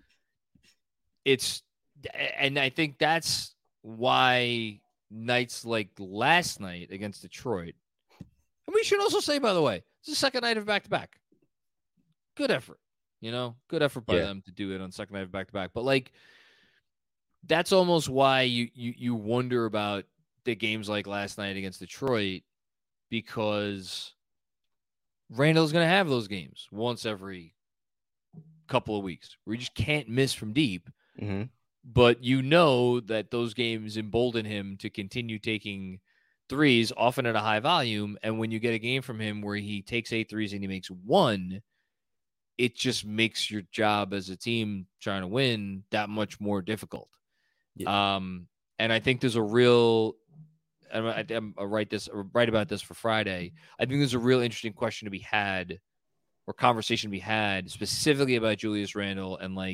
And I think that's why nights like last night against Detroit. And we should also say, by the way, it's the second night of back-to-back. Good effort, you know, good effort by them to do it on second night of back-to-back. But like, that's almost why you wonder about the games like last night against Detroit, because Randall's going to have those games once every couple of weeks where you just can't miss from deep. But you know that those games embolden him to continue taking threes, often at a high volume. And when you get a game from him where he takes 8 threes and he makes 1, it just makes your job as a team trying to win that much more difficult. And I think there's a real, I'm right about this for Friday. I think there's a real interesting question to be had, or conversation to be had, specifically about Julius Randle and like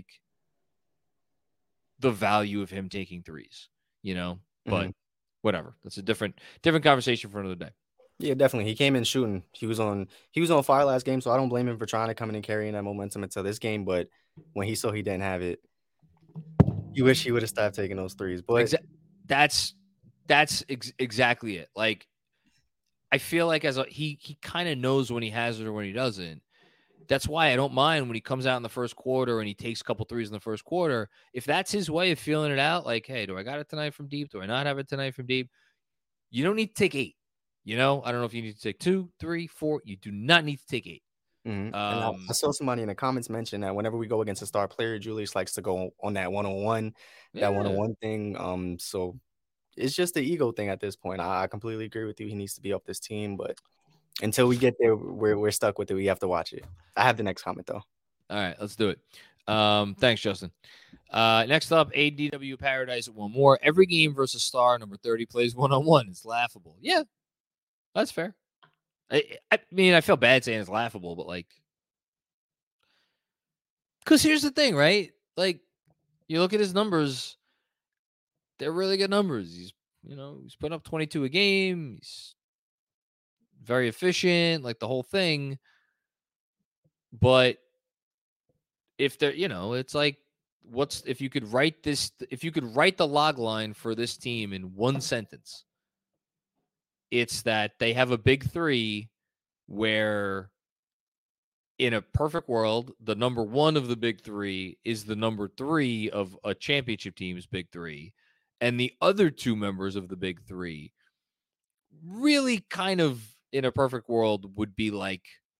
the value of him taking threes, you know, but whatever. That's a different conversation for another day. Yeah, definitely. He came in shooting. He was on fire last game, so I don't blame him for trying to come in and carrying that momentum into this game. But when he saw he didn't have it, you wish he would have stopped taking those threes. But that's exactly it. Like, I feel like he kind of knows when he has it or when he doesn't. That's why I don't mind when he comes out in the first quarter and he takes a couple threes in the first quarter. If that's his way of feeling it out, like, hey, do I got it tonight from deep? Do I not have it tonight from deep? You don't need to take 8. You know, I don't know if you need to take 2, 3, 4. You do not need to take 8. And I saw somebody in the comments mention that whenever we go against a star player, Julius likes to go on that one-on-one, thing. So it's just the ego thing at this point. I completely agree with you. He needs to be up this team, but until we get there, we're stuck with it. We have to watch it. I have the next comment, though. All right, let's do it. Thanks, Justin. Next up, ADW Paradise at one more. Every game versus star number 30 plays one-on-one. It's laughable. Yeah, that's fair. I mean, I feel bad saying it's laughable, but like, because here's the thing, right? Like, you look at his numbers, they're really good numbers. He's putting up 22 a game. He's very efficient, like the whole thing. But if they're, it's like, if you could write the log line for this team in one sentence, it's that they have a big 3 where in a perfect world, the number 1 of the big 3 is the number 3 of a championship team's big 3. And the other 2 members of the big 3 really kind of in a perfect world would be like,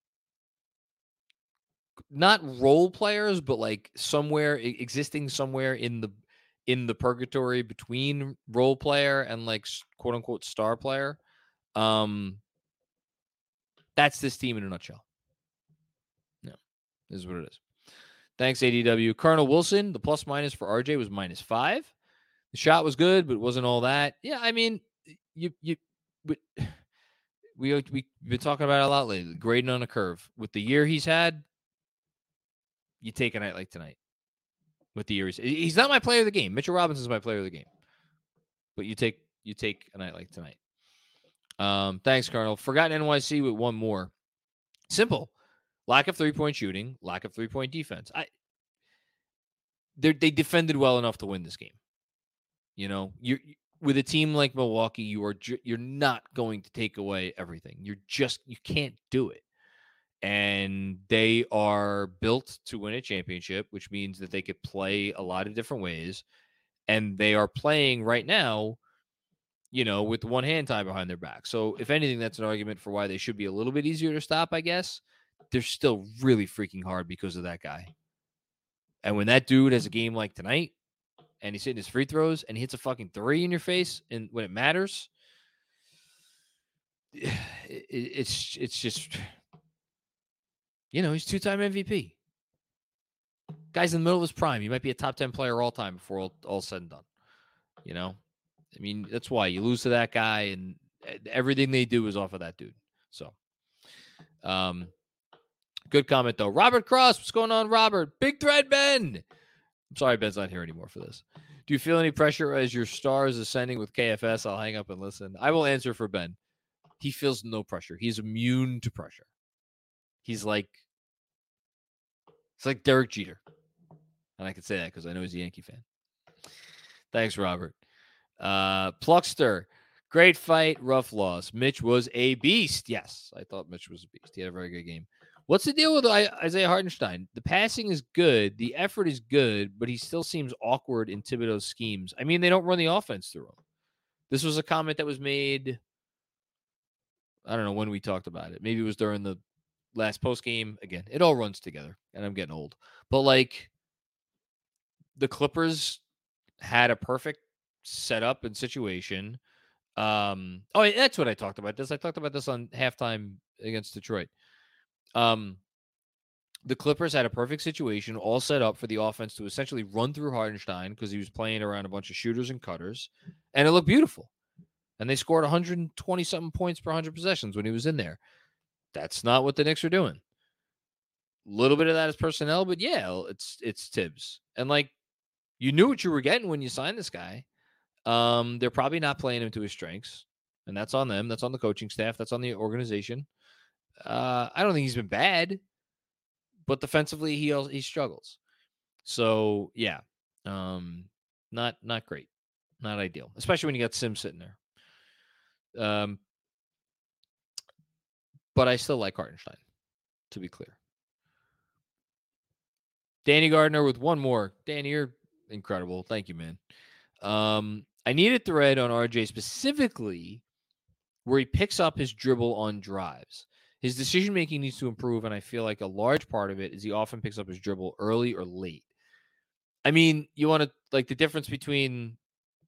not role players, but like existing somewhere in the purgatory between role player and like quote unquote star player. That's this team in a nutshell. No, this is what it is. Thanks, ADW. Colonel Wilson, the plus minus for RJ was -5. The shot was good, but it wasn't all that. Yeah, I mean, we've been talking about it a lot lately. Grading on a curve. With the year he's had, you take a night like tonight. With the year he's not my player of the game. Mitchell Robinson's my player of the game. But you take a night like tonight. Thanks, Colonel. Forgotten NYC with one more. Simple. Lack of 3-point shooting, lack of 3-point defense. They defended well enough to win this game. You know, you with a team like Milwaukee, you're not going to take away everything. You can't do it. And they are built to win a championship, which means that they could play a lot of different ways. And they are playing right now, you know, with one hand tied behind their back. So if anything, that's an argument for why they should be a little bit easier to stop, I guess. They're still really freaking hard because of that guy. And when that dude has a game like tonight and he's hitting his free throws and he hits a fucking 3 in your face and when it matters, it's just, you know, he's 2-time MVP. Guy's in the middle of his prime. He might be a top 10 player all time before all said and done. You know? I mean, that's why you lose to that guy and everything they do is off of that dude. So, good comment, though. Robert Cross, what's going on, Robert? Big thread, Ben. I'm sorry Ben's not here anymore for this. Do you feel any pressure as your star is ascending with KFS? I'll hang up and listen. I will answer for Ben. He feels no pressure. He's immune to pressure. He's like Derek Jeter. And I can say that because I know he's a Yankee fan. Thanks, Robert. Pluckster, great fight, rough loss. Mitch was a beast. Yes, I thought Mitch was a beast. He had a very good game. What's the deal with Isaiah Hartenstein? The passing is good. The effort is good, but he still seems awkward in Thibodeau's schemes. I mean, they don't run the offense through him. This was a comment that was made, I don't know when we talked about it. Maybe it was during the last post game. Again, it all runs together, and I'm getting old. But, like, the Clippers had a perfect setup and situation. That's what I talked about. I talked about this on halftime against Detroit. The Clippers had a perfect situation all set up for the offense to essentially run through Hartenstein because he was playing around a bunch of shooters and cutters, and it looked beautiful. And they scored 120-something points per 100 possessions when he was in there. That's not what the Knicks are doing. A little bit of that is personnel, but yeah, it's Tibbs. And, like, you knew what you were getting when you signed this guy. They're probably not playing him to his strengths, and that's on them. That's on the coaching staff. That's on the organization. I don't think he's been bad, but defensively he struggles. So yeah, not great, not ideal, especially when you got Sims sitting there. But I still like Hartenstein, to be clear. Danny Gardner with one more. Danny, you're incredible. Thank you, man. I need a thread on RJ specifically where he picks up his dribble on drives. His decision-making needs to improve, and I feel like a large part of it is he often picks up his dribble early or late. I mean, you want to, like, the difference between...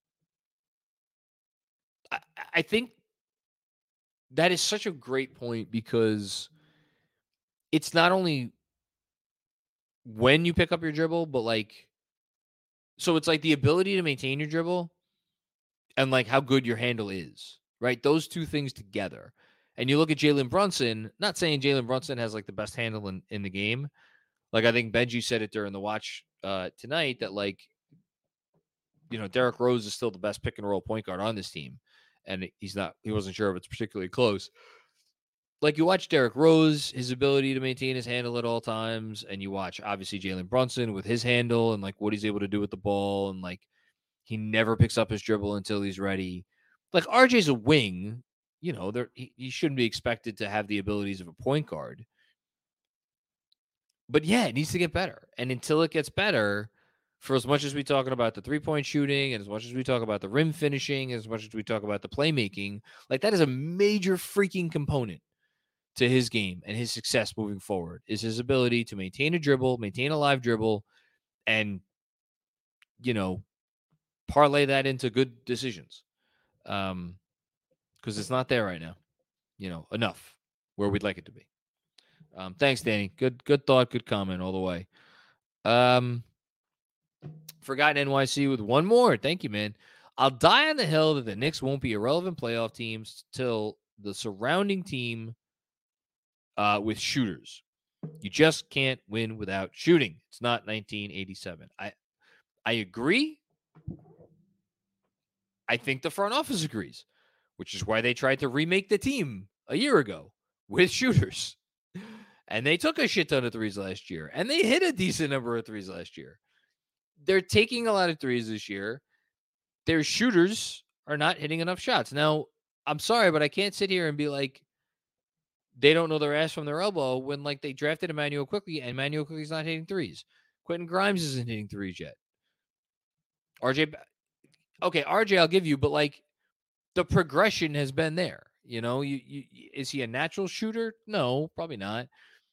I think that is such a great point because it's not only when you pick up your dribble, but, like... So it's like the ability to maintain your dribble and, like, how good your handle is, right? Those two things together. And you look at Jalen Brunson, not saying Jalen Brunson has, like, the best handle in the game. Like, I think Benji said it during the watch tonight that, like, you know, Derrick Rose is still the best pick and roll point guard on this team. And he wasn't sure if it's particularly close. Like, you watch Derrick Rose, his ability to maintain his handle at all times. And you watch, obviously, Jalen Brunson with his handle and, like, what he's able to do with the ball. And, like, he never picks up his dribble until he's ready. Like, RJ's a wing. You know, he shouldn't be expected to have the abilities of a point guard. But, yeah, it needs to get better. And until it gets better, for as much as we're talking about the three-point shooting and as much as we talk about the rim finishing, as much as we talk about the playmaking, like, that is a major freaking component to his game and his success moving forward, is his ability to maintain a dribble, maintain a live dribble, and, you know, parlay that into good decisions. Because it's not there right now, you know, enough where we'd like it to be. Thanks, Danny. Good thought, good comment all the way. Forgotten NYC with one more. Thank you, man. I'll die on the hill that the Knicks won't be irrelevant playoff teams till the surrounding team with shooters. You just can't win without shooting. It's not 1987. I agree. I think the front office agrees, which is why they tried to remake the team a year ago with shooters. And they took a shit ton of threes last year. And they hit a decent number of threes last year. They're taking a lot of threes this year. Their shooters are not hitting enough shots. Now, I'm sorry, but I can't sit here and be like, they don't know their ass from their elbow when, like, they drafted Immanuel Quickley, and Immanuel Quickley's not hitting threes. Quentin Grimes isn't hitting threes yet. RJ, I'll give you, but, like, the progression has been there. You know, is he a natural shooter? No, probably not.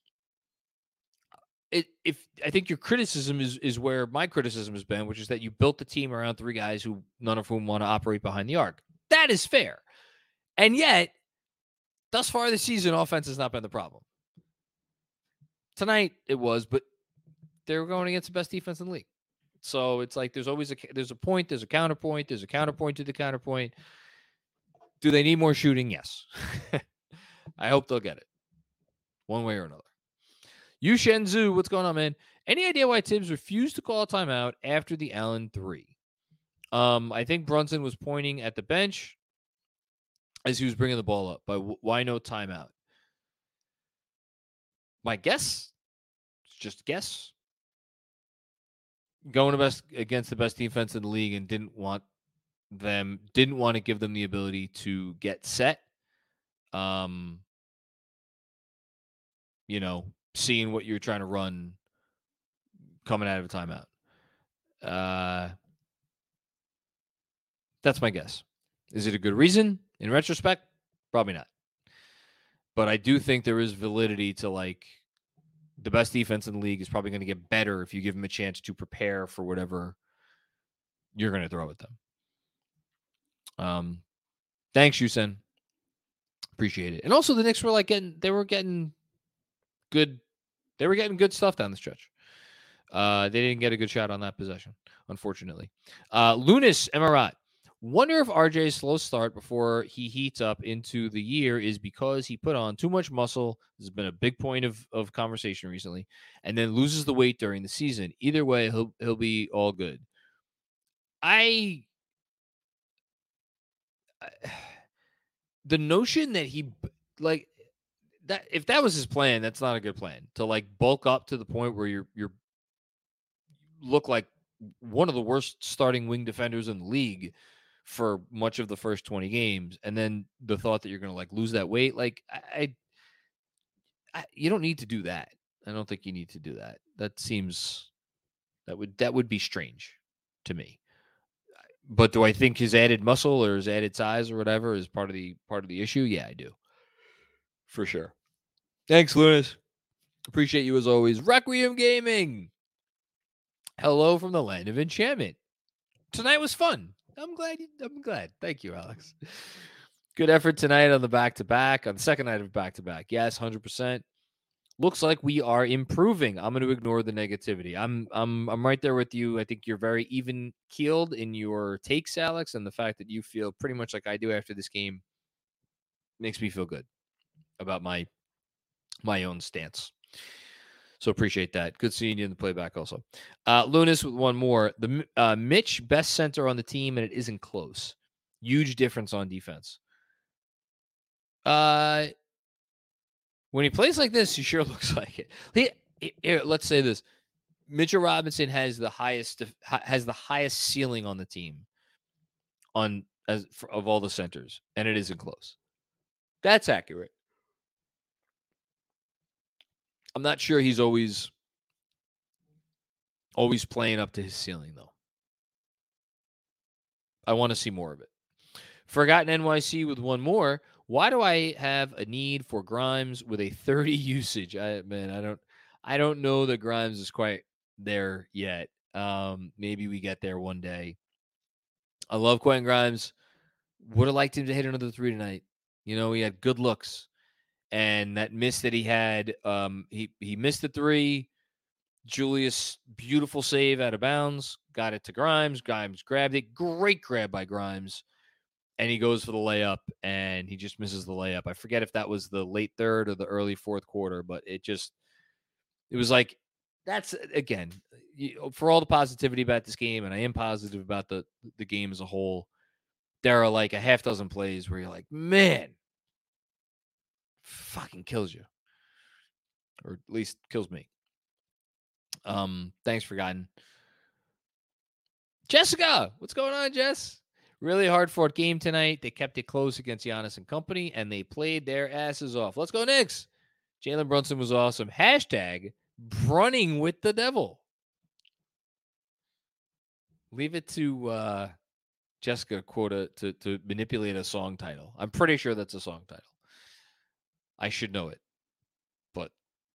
I think your criticism is where my criticism has been, which is that you built the team around three guys who none of whom want to operate behind the arc. That is fair. And yet, thus far this season, offense has not been the problem. Tonight it was, but they were going against the best defense in the league. So it's like there's always there's a point, there's a counterpoint, there's a counterpoint to the counterpoint. Do they need more shooting? Yes. I hope they'll get it one way or another. Yu Shenzhou, what's going on, man? Any idea why Tibbs refused to call a timeout after the Allen 3? I think Brunson was pointing at the bench as he was bringing the ball up. But why no timeout? My guess, just a guess, going against the best defense in the league and didn't want to give them the ability to get set. Seeing what you're trying to run coming out of a timeout. That's my guess. Is it a good reason? In retrospect, probably not. But I do think there is validity to, like, the best defense in the league is probably going to get better if you give them a chance to prepare for whatever you're going to throw at them. Thanks, Yusen. Appreciate it. And also the Knicks were getting good stuff down the stretch. They didn't get a good shot on that possession, unfortunately. Lunas Emirat. Wonder if RJ's slow start before he heats up into the year is because he put on too much muscle. This has been a big point of conversation recently, and then loses the weight during the season. Either way, he'll be all good. The notion that he like that if that was his plan, that's not a good plan. To, like, bulk up to the point where you're look like one of the worst starting wing defenders in the league for much of the first 20 games, and then the thought that you're going to, like, lose that weight, like, you don't need to do that. I don't think you need to do that. That would be strange to me. But do I think his added muscle or his added size or whatever is part of the issue? Yeah, I do. For sure. Thanks, Lunas. Appreciate you as always. Requiem Gaming. Hello from the land of enchantment. Tonight was fun. I'm glad. Thank you, Alex. Good effort tonight on the back-to-back, on the second night of back-to-back. Yes, 100%. Looks like we are improving. I'm going to ignore the negativity. I'm right there with you. I think you're very even-keeled in your takes, Alex, and the fact that you feel pretty much like I do after this game makes me feel good about my own stance. So appreciate that. Good seeing you in the playback also. Lunas with one more. The Mitch, best center on the team, and it isn't close. Huge difference on defense. When he plays like this, he sure looks like it. Here, let's say this. Mitchell Robinson has the highest ceiling on the team of all the centers, and it isn't close. That's accurate. I'm not sure he's always playing up to his ceiling, though. I want to see more of it. Forgotten NYC with one more. Why do I have a need for Grimes with a 30 usage? I don't know that Grimes is quite there yet. Maybe we get there one day. I love Quentin Grimes. Would have liked him to hit another 3 tonight. You know, he had good looks. And that miss that he had, he missed the 3. Julius, beautiful save out of bounds. Got it to Grimes. Grimes grabbed it. Great grab by Grimes. and he goes for the layup, and he just misses the layup. I forget if that was the late third or the early fourth quarter, but it was like, that's, again, for all the positivity about this game, and I am positive about the game as a whole, there are like a half dozen plays where you're like, man, fucking kills you. Or at least kills me. Thanks, Forgotten. Jessica, what's going on, Jess? Really hard-fought game tonight. They kept it close against Giannis and company, and they played their asses off. Let's go, Knicks. Jalen Brunson was awesome. Hashtag running with the devil. Leave it to Jessica Quota to manipulate a song title. I'm pretty sure that's a song title. I should know it, but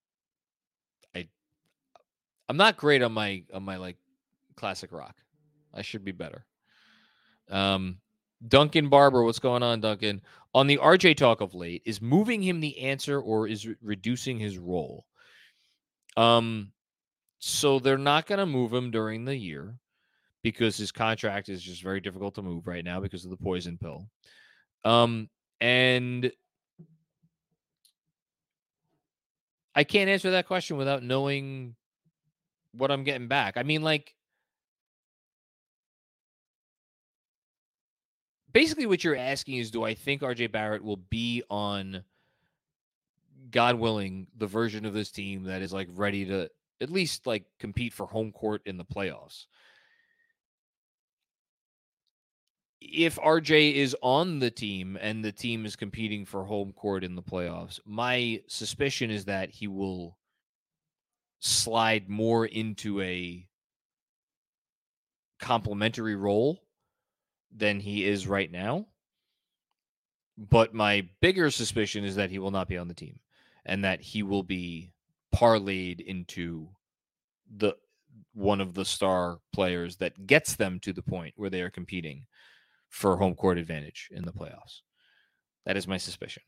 I'm not great on my like classic rock. I should be better. Duncan Barber, what's going on, Duncan? On the RJ talk of late, is moving him the answer or is reducing his role? So they're not going to move him during the year because his contract is just very difficult to move right now because of the poison pill. And I can't answer that question without knowing what I'm getting back. I mean, like, basically what you're asking is, do I think RJ Barrett will be on, God willing, the version of this team that is like ready to at least like compete for home court in the playoffs? If RJ is on the team and the team is competing for home court in the playoffs, my suspicion is that he will slide more into a complementary role than he is right now. But my bigger suspicion is that he will not be on the team and that he will be parlayed into one of the star players that gets them to the point where they are competing for home court advantage in the playoffs. That is my suspicion.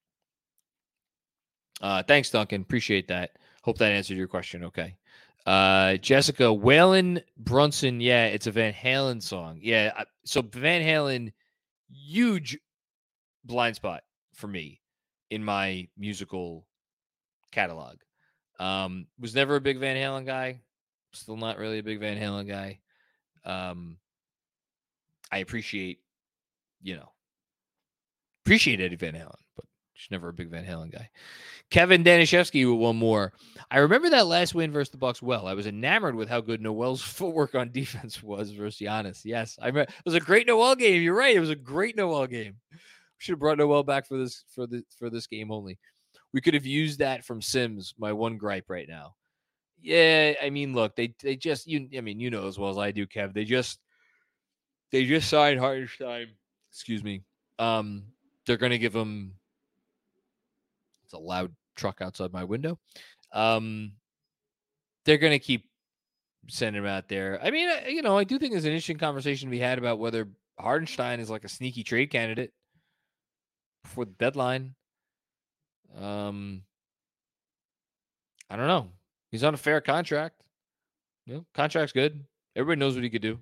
Thanks, Duncan. Appreciate that. Hope that answered your question. Okay. Jessica, Waylon Brunson. Yeah, it's a Van Halen song. Yeah. So Van Halen, huge blind spot for me in my musical catalog. Was never a big Van Halen guy. Still not really a big Van Halen guy. I appreciate Eddie Van Halen, but just never a big Van Halen guy. Kevin Danishevsky with one more. I remember that last win versus the Bucks well. I was enamored with how good Noel's footwork on defense was versus Giannis. Yes, I remember. It was a great Noel game. You're right. It was a great Noel game. We should have brought Noel back for this game only. We could have used that from Sims. My one gripe right now. Yeah, I mean, look, they just you know as well as I do, Kev. They just signed Hartenstein. Excuse me. They're going to give him. It's a loud truck outside my window. They're going to keep sending him out there. I mean, I do think there's an interesting conversation to be had about whether Hartenstein is like a sneaky trade candidate before the deadline. I don't know. He's on a fair contract. Contract's good. Everybody knows what he could do.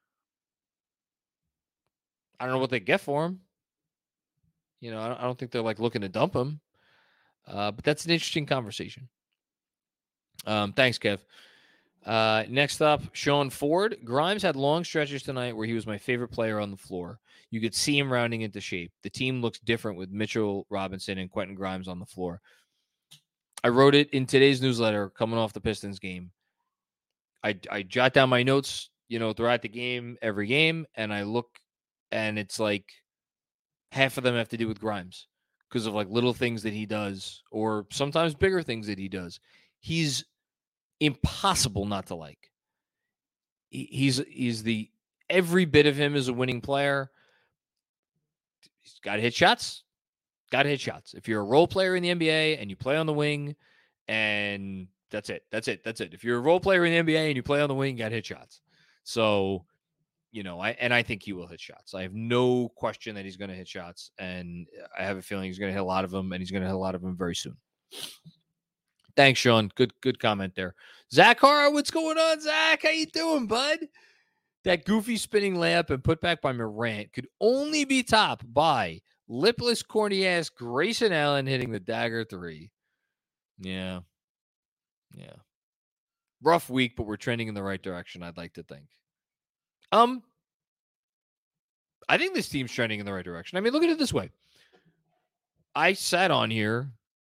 I don't know what they get for him. I don't think they're like looking to dump him. But that's an interesting conversation. Thanks, Kev. Next up, Sean Ford. Grimes had long stretches tonight where he was my favorite player on the floor. You could see him rounding into shape. The team looks different with Mitchell Robinson and Quentin Grimes on the floor. I wrote it in today's newsletter coming off the Pistons game. I jot down my notes, throughout the game, every game, and I look, and it's like half of them have to do with Grimes because of like little things that he does or sometimes bigger things that he does. He's impossible not to like. He's the every bit of him is a winning player. He's got to hit shots. If you're a role player in the NBA and you play on the wing, and that's it. If you're a role player in the NBA and you play on the wing, you got to hit shots. So, I think he will hit shots. I have no question that he's going to hit shots, and I have a feeling he's going to hit a lot of them, and he's going to hit a lot of them very soon. Thanks, Sean. Good comment there. Zach Hara, what's going on, Zach? How you doing, bud? That goofy spinning layup and put back by Morant could only be topped by lipless, corny-ass Grayson Allen hitting the dagger 3. Yeah. Rough week, but we're trending in the right direction, I'd like to think. I think this team's trending in the right direction. I mean, look at it this way. I sat on here.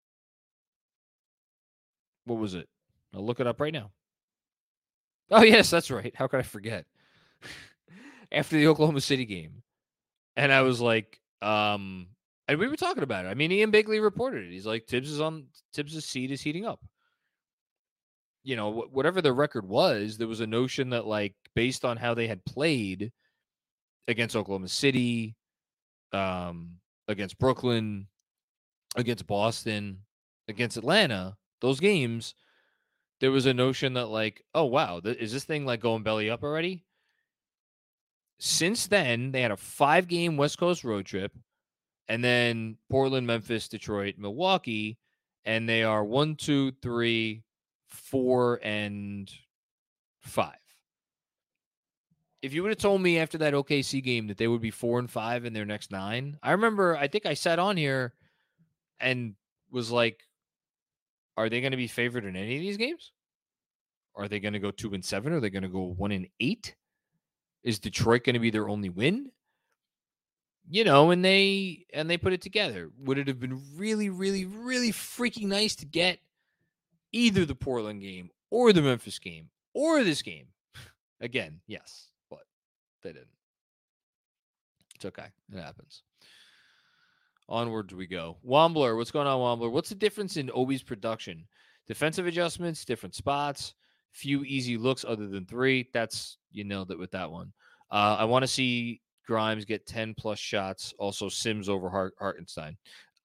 What was it? I'll look it up right now. Oh, yes, that's right. How could I forget? After the Oklahoma City game. And I was like, and we were talking about it. I mean, Ian Bigley reported it. He's like, Tibbs' seat is heating up. You know, whatever the record was, there was a notion that, like, based on how they had played against Oklahoma City, against Brooklyn, against Boston, against Atlanta, those games, there was a notion that, like, oh, wow, is this thing, like, going belly up already? Since then, they had a 5-game West Coast road trip, and then Portland, Memphis, Detroit, Milwaukee, and they are 1, 2, 3, 4, and 5. If you would have told me after that OKC game that they would be 4 and 5 in their next 9, I remember, I think I sat on here and was like, are they going to be favored in any of these games? Are they going to go 2 and 7? Are they going to go 1 and 8? Is Detroit going to be their only win? You know, and they put it together. Would it have been really, really, really freaking nice to get either the Portland game or the Memphis game or this game? Again, yes, but they didn't. It's okay. It happens. Onwards we go. Wombler, what's going on, Wombler? What's the difference in Obi's production? Defensive adjustments, different spots, few easy looks other than 3. That's, you nailed it with that one. I want to see Grimes get 10-plus shots. Also, Sims over Hartenstein.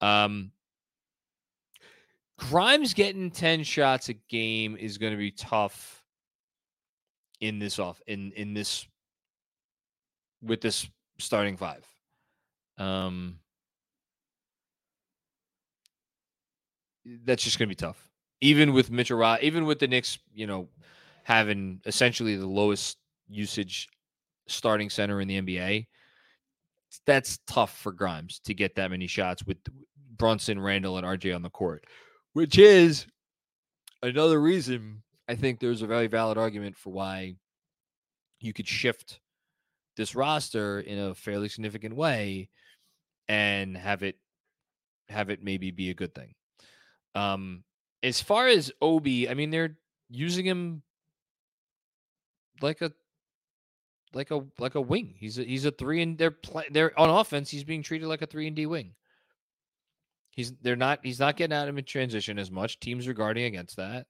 Grimes getting 10 shots a game is going to be tough in this with this starting 5. That's just going to be tough. Even with Mitchell, even with the Knicks, you know, having essentially the lowest usage starting center in the NBA, that's tough for Grimes to get that many shots with Brunson, Randall, and RJ on the court, which is another reason I think there's a very valid argument for why you could shift this roster in a fairly significant way and have it maybe be a good thing. As far as Obi, I mean, they're using him like a wing. He's a 3 and they're on offense. He's being treated like a 3-and-D wing. He's not getting out of him in transition as much. Teams are guarding against that.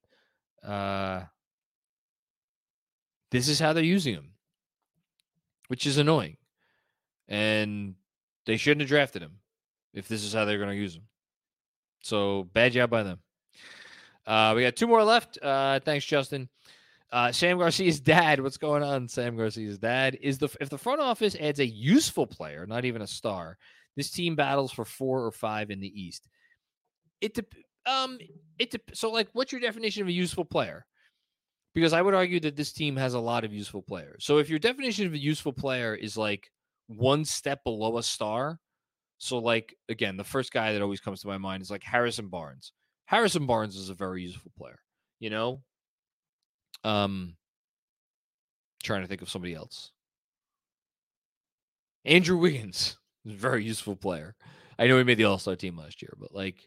This is how they're using him, which is annoying. And they shouldn't have drafted him if this is how they're going to use him. So bad job by them. We got 2 more left. Thanks, Justin. Sam Garcia's dad. What's going on, Sam Garcia's dad? If the front office adds a useful player, not even a star, this team battles for 4 or 5 in the East. So, like, what's your definition of a useful player? Because I would argue that this team has a lot of useful players. So if your definition of a useful player is like 1 step below a star, so like, again, the first guy that always comes to my mind is like Harrison Barnes. Harrison Barnes is a very useful player, you know? Trying to think of somebody else. Andrew Wiggins is a very useful player. I know he made the All-Star team last year, but like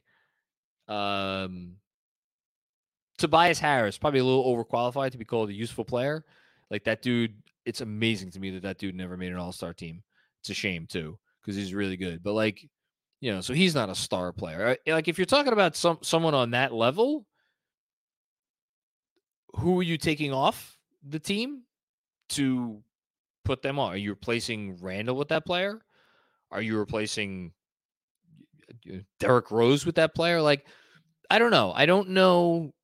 Tobias Harris, probably a little overqualified to be called a useful player. Like that dude, it's amazing to me that dude never made an All-Star team. It's a shame too, because he's really good. But like, you know, so he's not a star player. Like if you're talking about someone on that level, who are you taking off the team to put them on? Are you replacing Randall with that player? Are you replacing Derrick Rose with that player? Like, I don't know. I don't know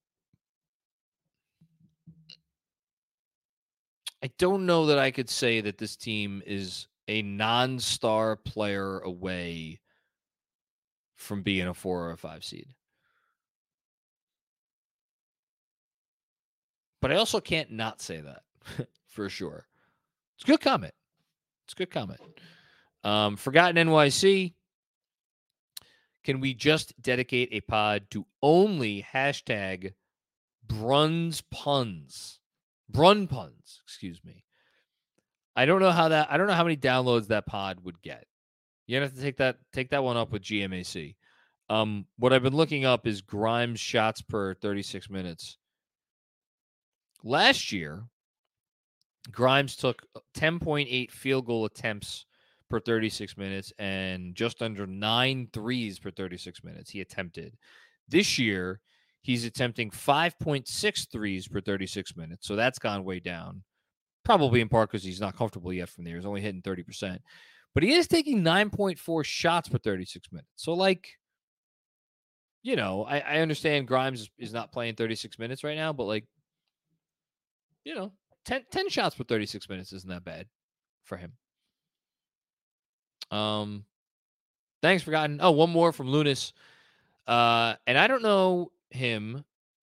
that I could say that this team is a non-star player away from being a 4 or a 5 seed. But I also can't not say that for sure. It's a good comment. Forgotten NYC. Can we just dedicate a pod to only hashtag Brun puns, excuse me. I don't know how many downloads that pod would get. You're gonna have to take that one up with GMAC. What I've been looking up is Grimes shots per 36 minutes. Last year, Grimes took 10.8 field goal attempts per 36 minutes and just under 9 threes per 36 minutes he attempted. This year, he's attempting 5.6 threes per 36 minutes, so that's gone way down. Probably in part because he's not comfortable yet from there. He's only hitting 30%. But he is taking 9.4 shots per 36 minutes. So, like, you know, I understand Grimes is not playing 36 minutes right now, but, like, you know, 10 shots per 36 minutes isn't that bad for him. Thanks, Forgotten. Oh, one more from Lunas. And I don't know him.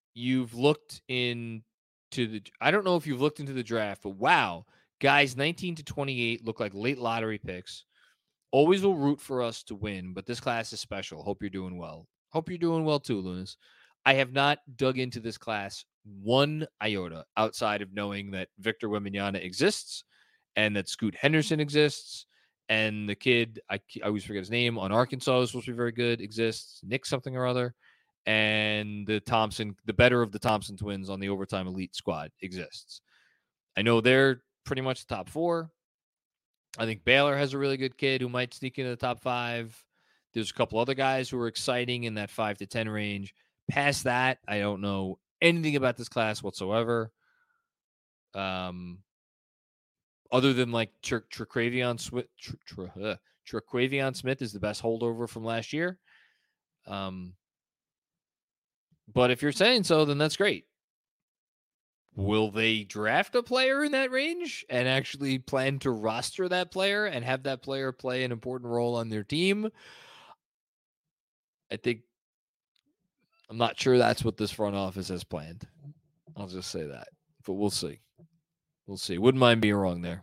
I don't know if you've looked into the draft, but wow, guys 19 to 28 look like late lottery picks. Always will root for us to win, but this class is special. Hope you're doing well. Hope you're doing well too, Lunas. I have not dug into this class one iota outside of knowing that Victor Wembanyama exists and that Scoot Henderson exists. And the kid, I always forget his name, on Arkansas is supposed to be very good, exists. Nick something or other. And the better of the Thompson twins on the overtime elite squad exists. I know they're pretty much the top 4. I think Baylor has a really good kid who might sneak into the top 5. There's a couple other guys who are exciting in that 5 to 10 range. Past that, I don't know anything about this class whatsoever. Other than like Traquavion Smith is the best holdover from last year. But if you're saying so, then that's great. Will they draft a player in that range and actually plan to roster that player and have that player play an important role on their team? I'm not sure that's what this front office has planned. I'll just say that, but we'll see. We'll see. Wouldn't mind being wrong there.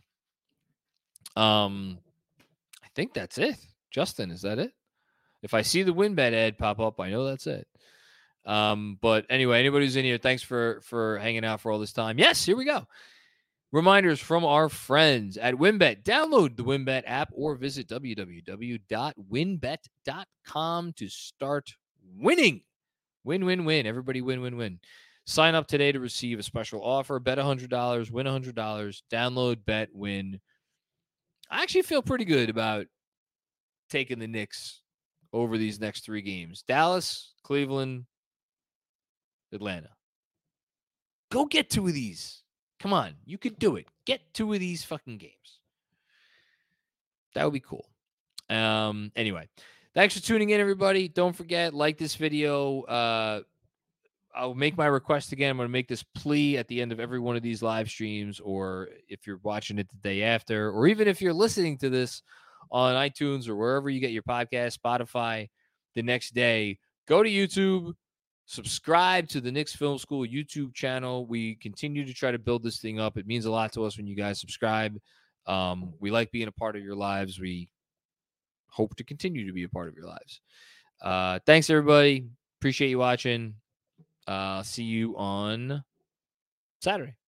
I think that's it. Justin, is that it? If I see the WinBet ad pop up, I know that's it. But anyway, anybody who's in here, thanks for hanging out for all this time. Yes, here we go. Reminders from our friends at WinBet. Download the WinBet app or visit www.winbet.com to start winning. Win, win, win. Everybody win, win, win. Sign up today to receive a special offer. Bet $100, win $100. Download, bet, win. I actually feel pretty good about taking the Knicks over these next 3 games. Dallas, Cleveland, Atlanta. Go get 2 of these. Come on. You could do it. Get 2 of these fucking games. That would be cool. Anyway, thanks for tuning in, everybody. Don't forget, like this video. I'll make my request again. I'm going to make this plea at the end of every one of these live streams, or if you're watching it the day after, or even if you're listening to this on iTunes or wherever you get your podcast, Spotify, the next day, go to YouTube, subscribe to the Knicks Film School YouTube channel. We continue to try to build this thing up. It means a lot to us when you guys subscribe. We like being a part of your lives. We hope to continue to be a part of your lives. Thanks, everybody. Appreciate you watching. See you on Saturday.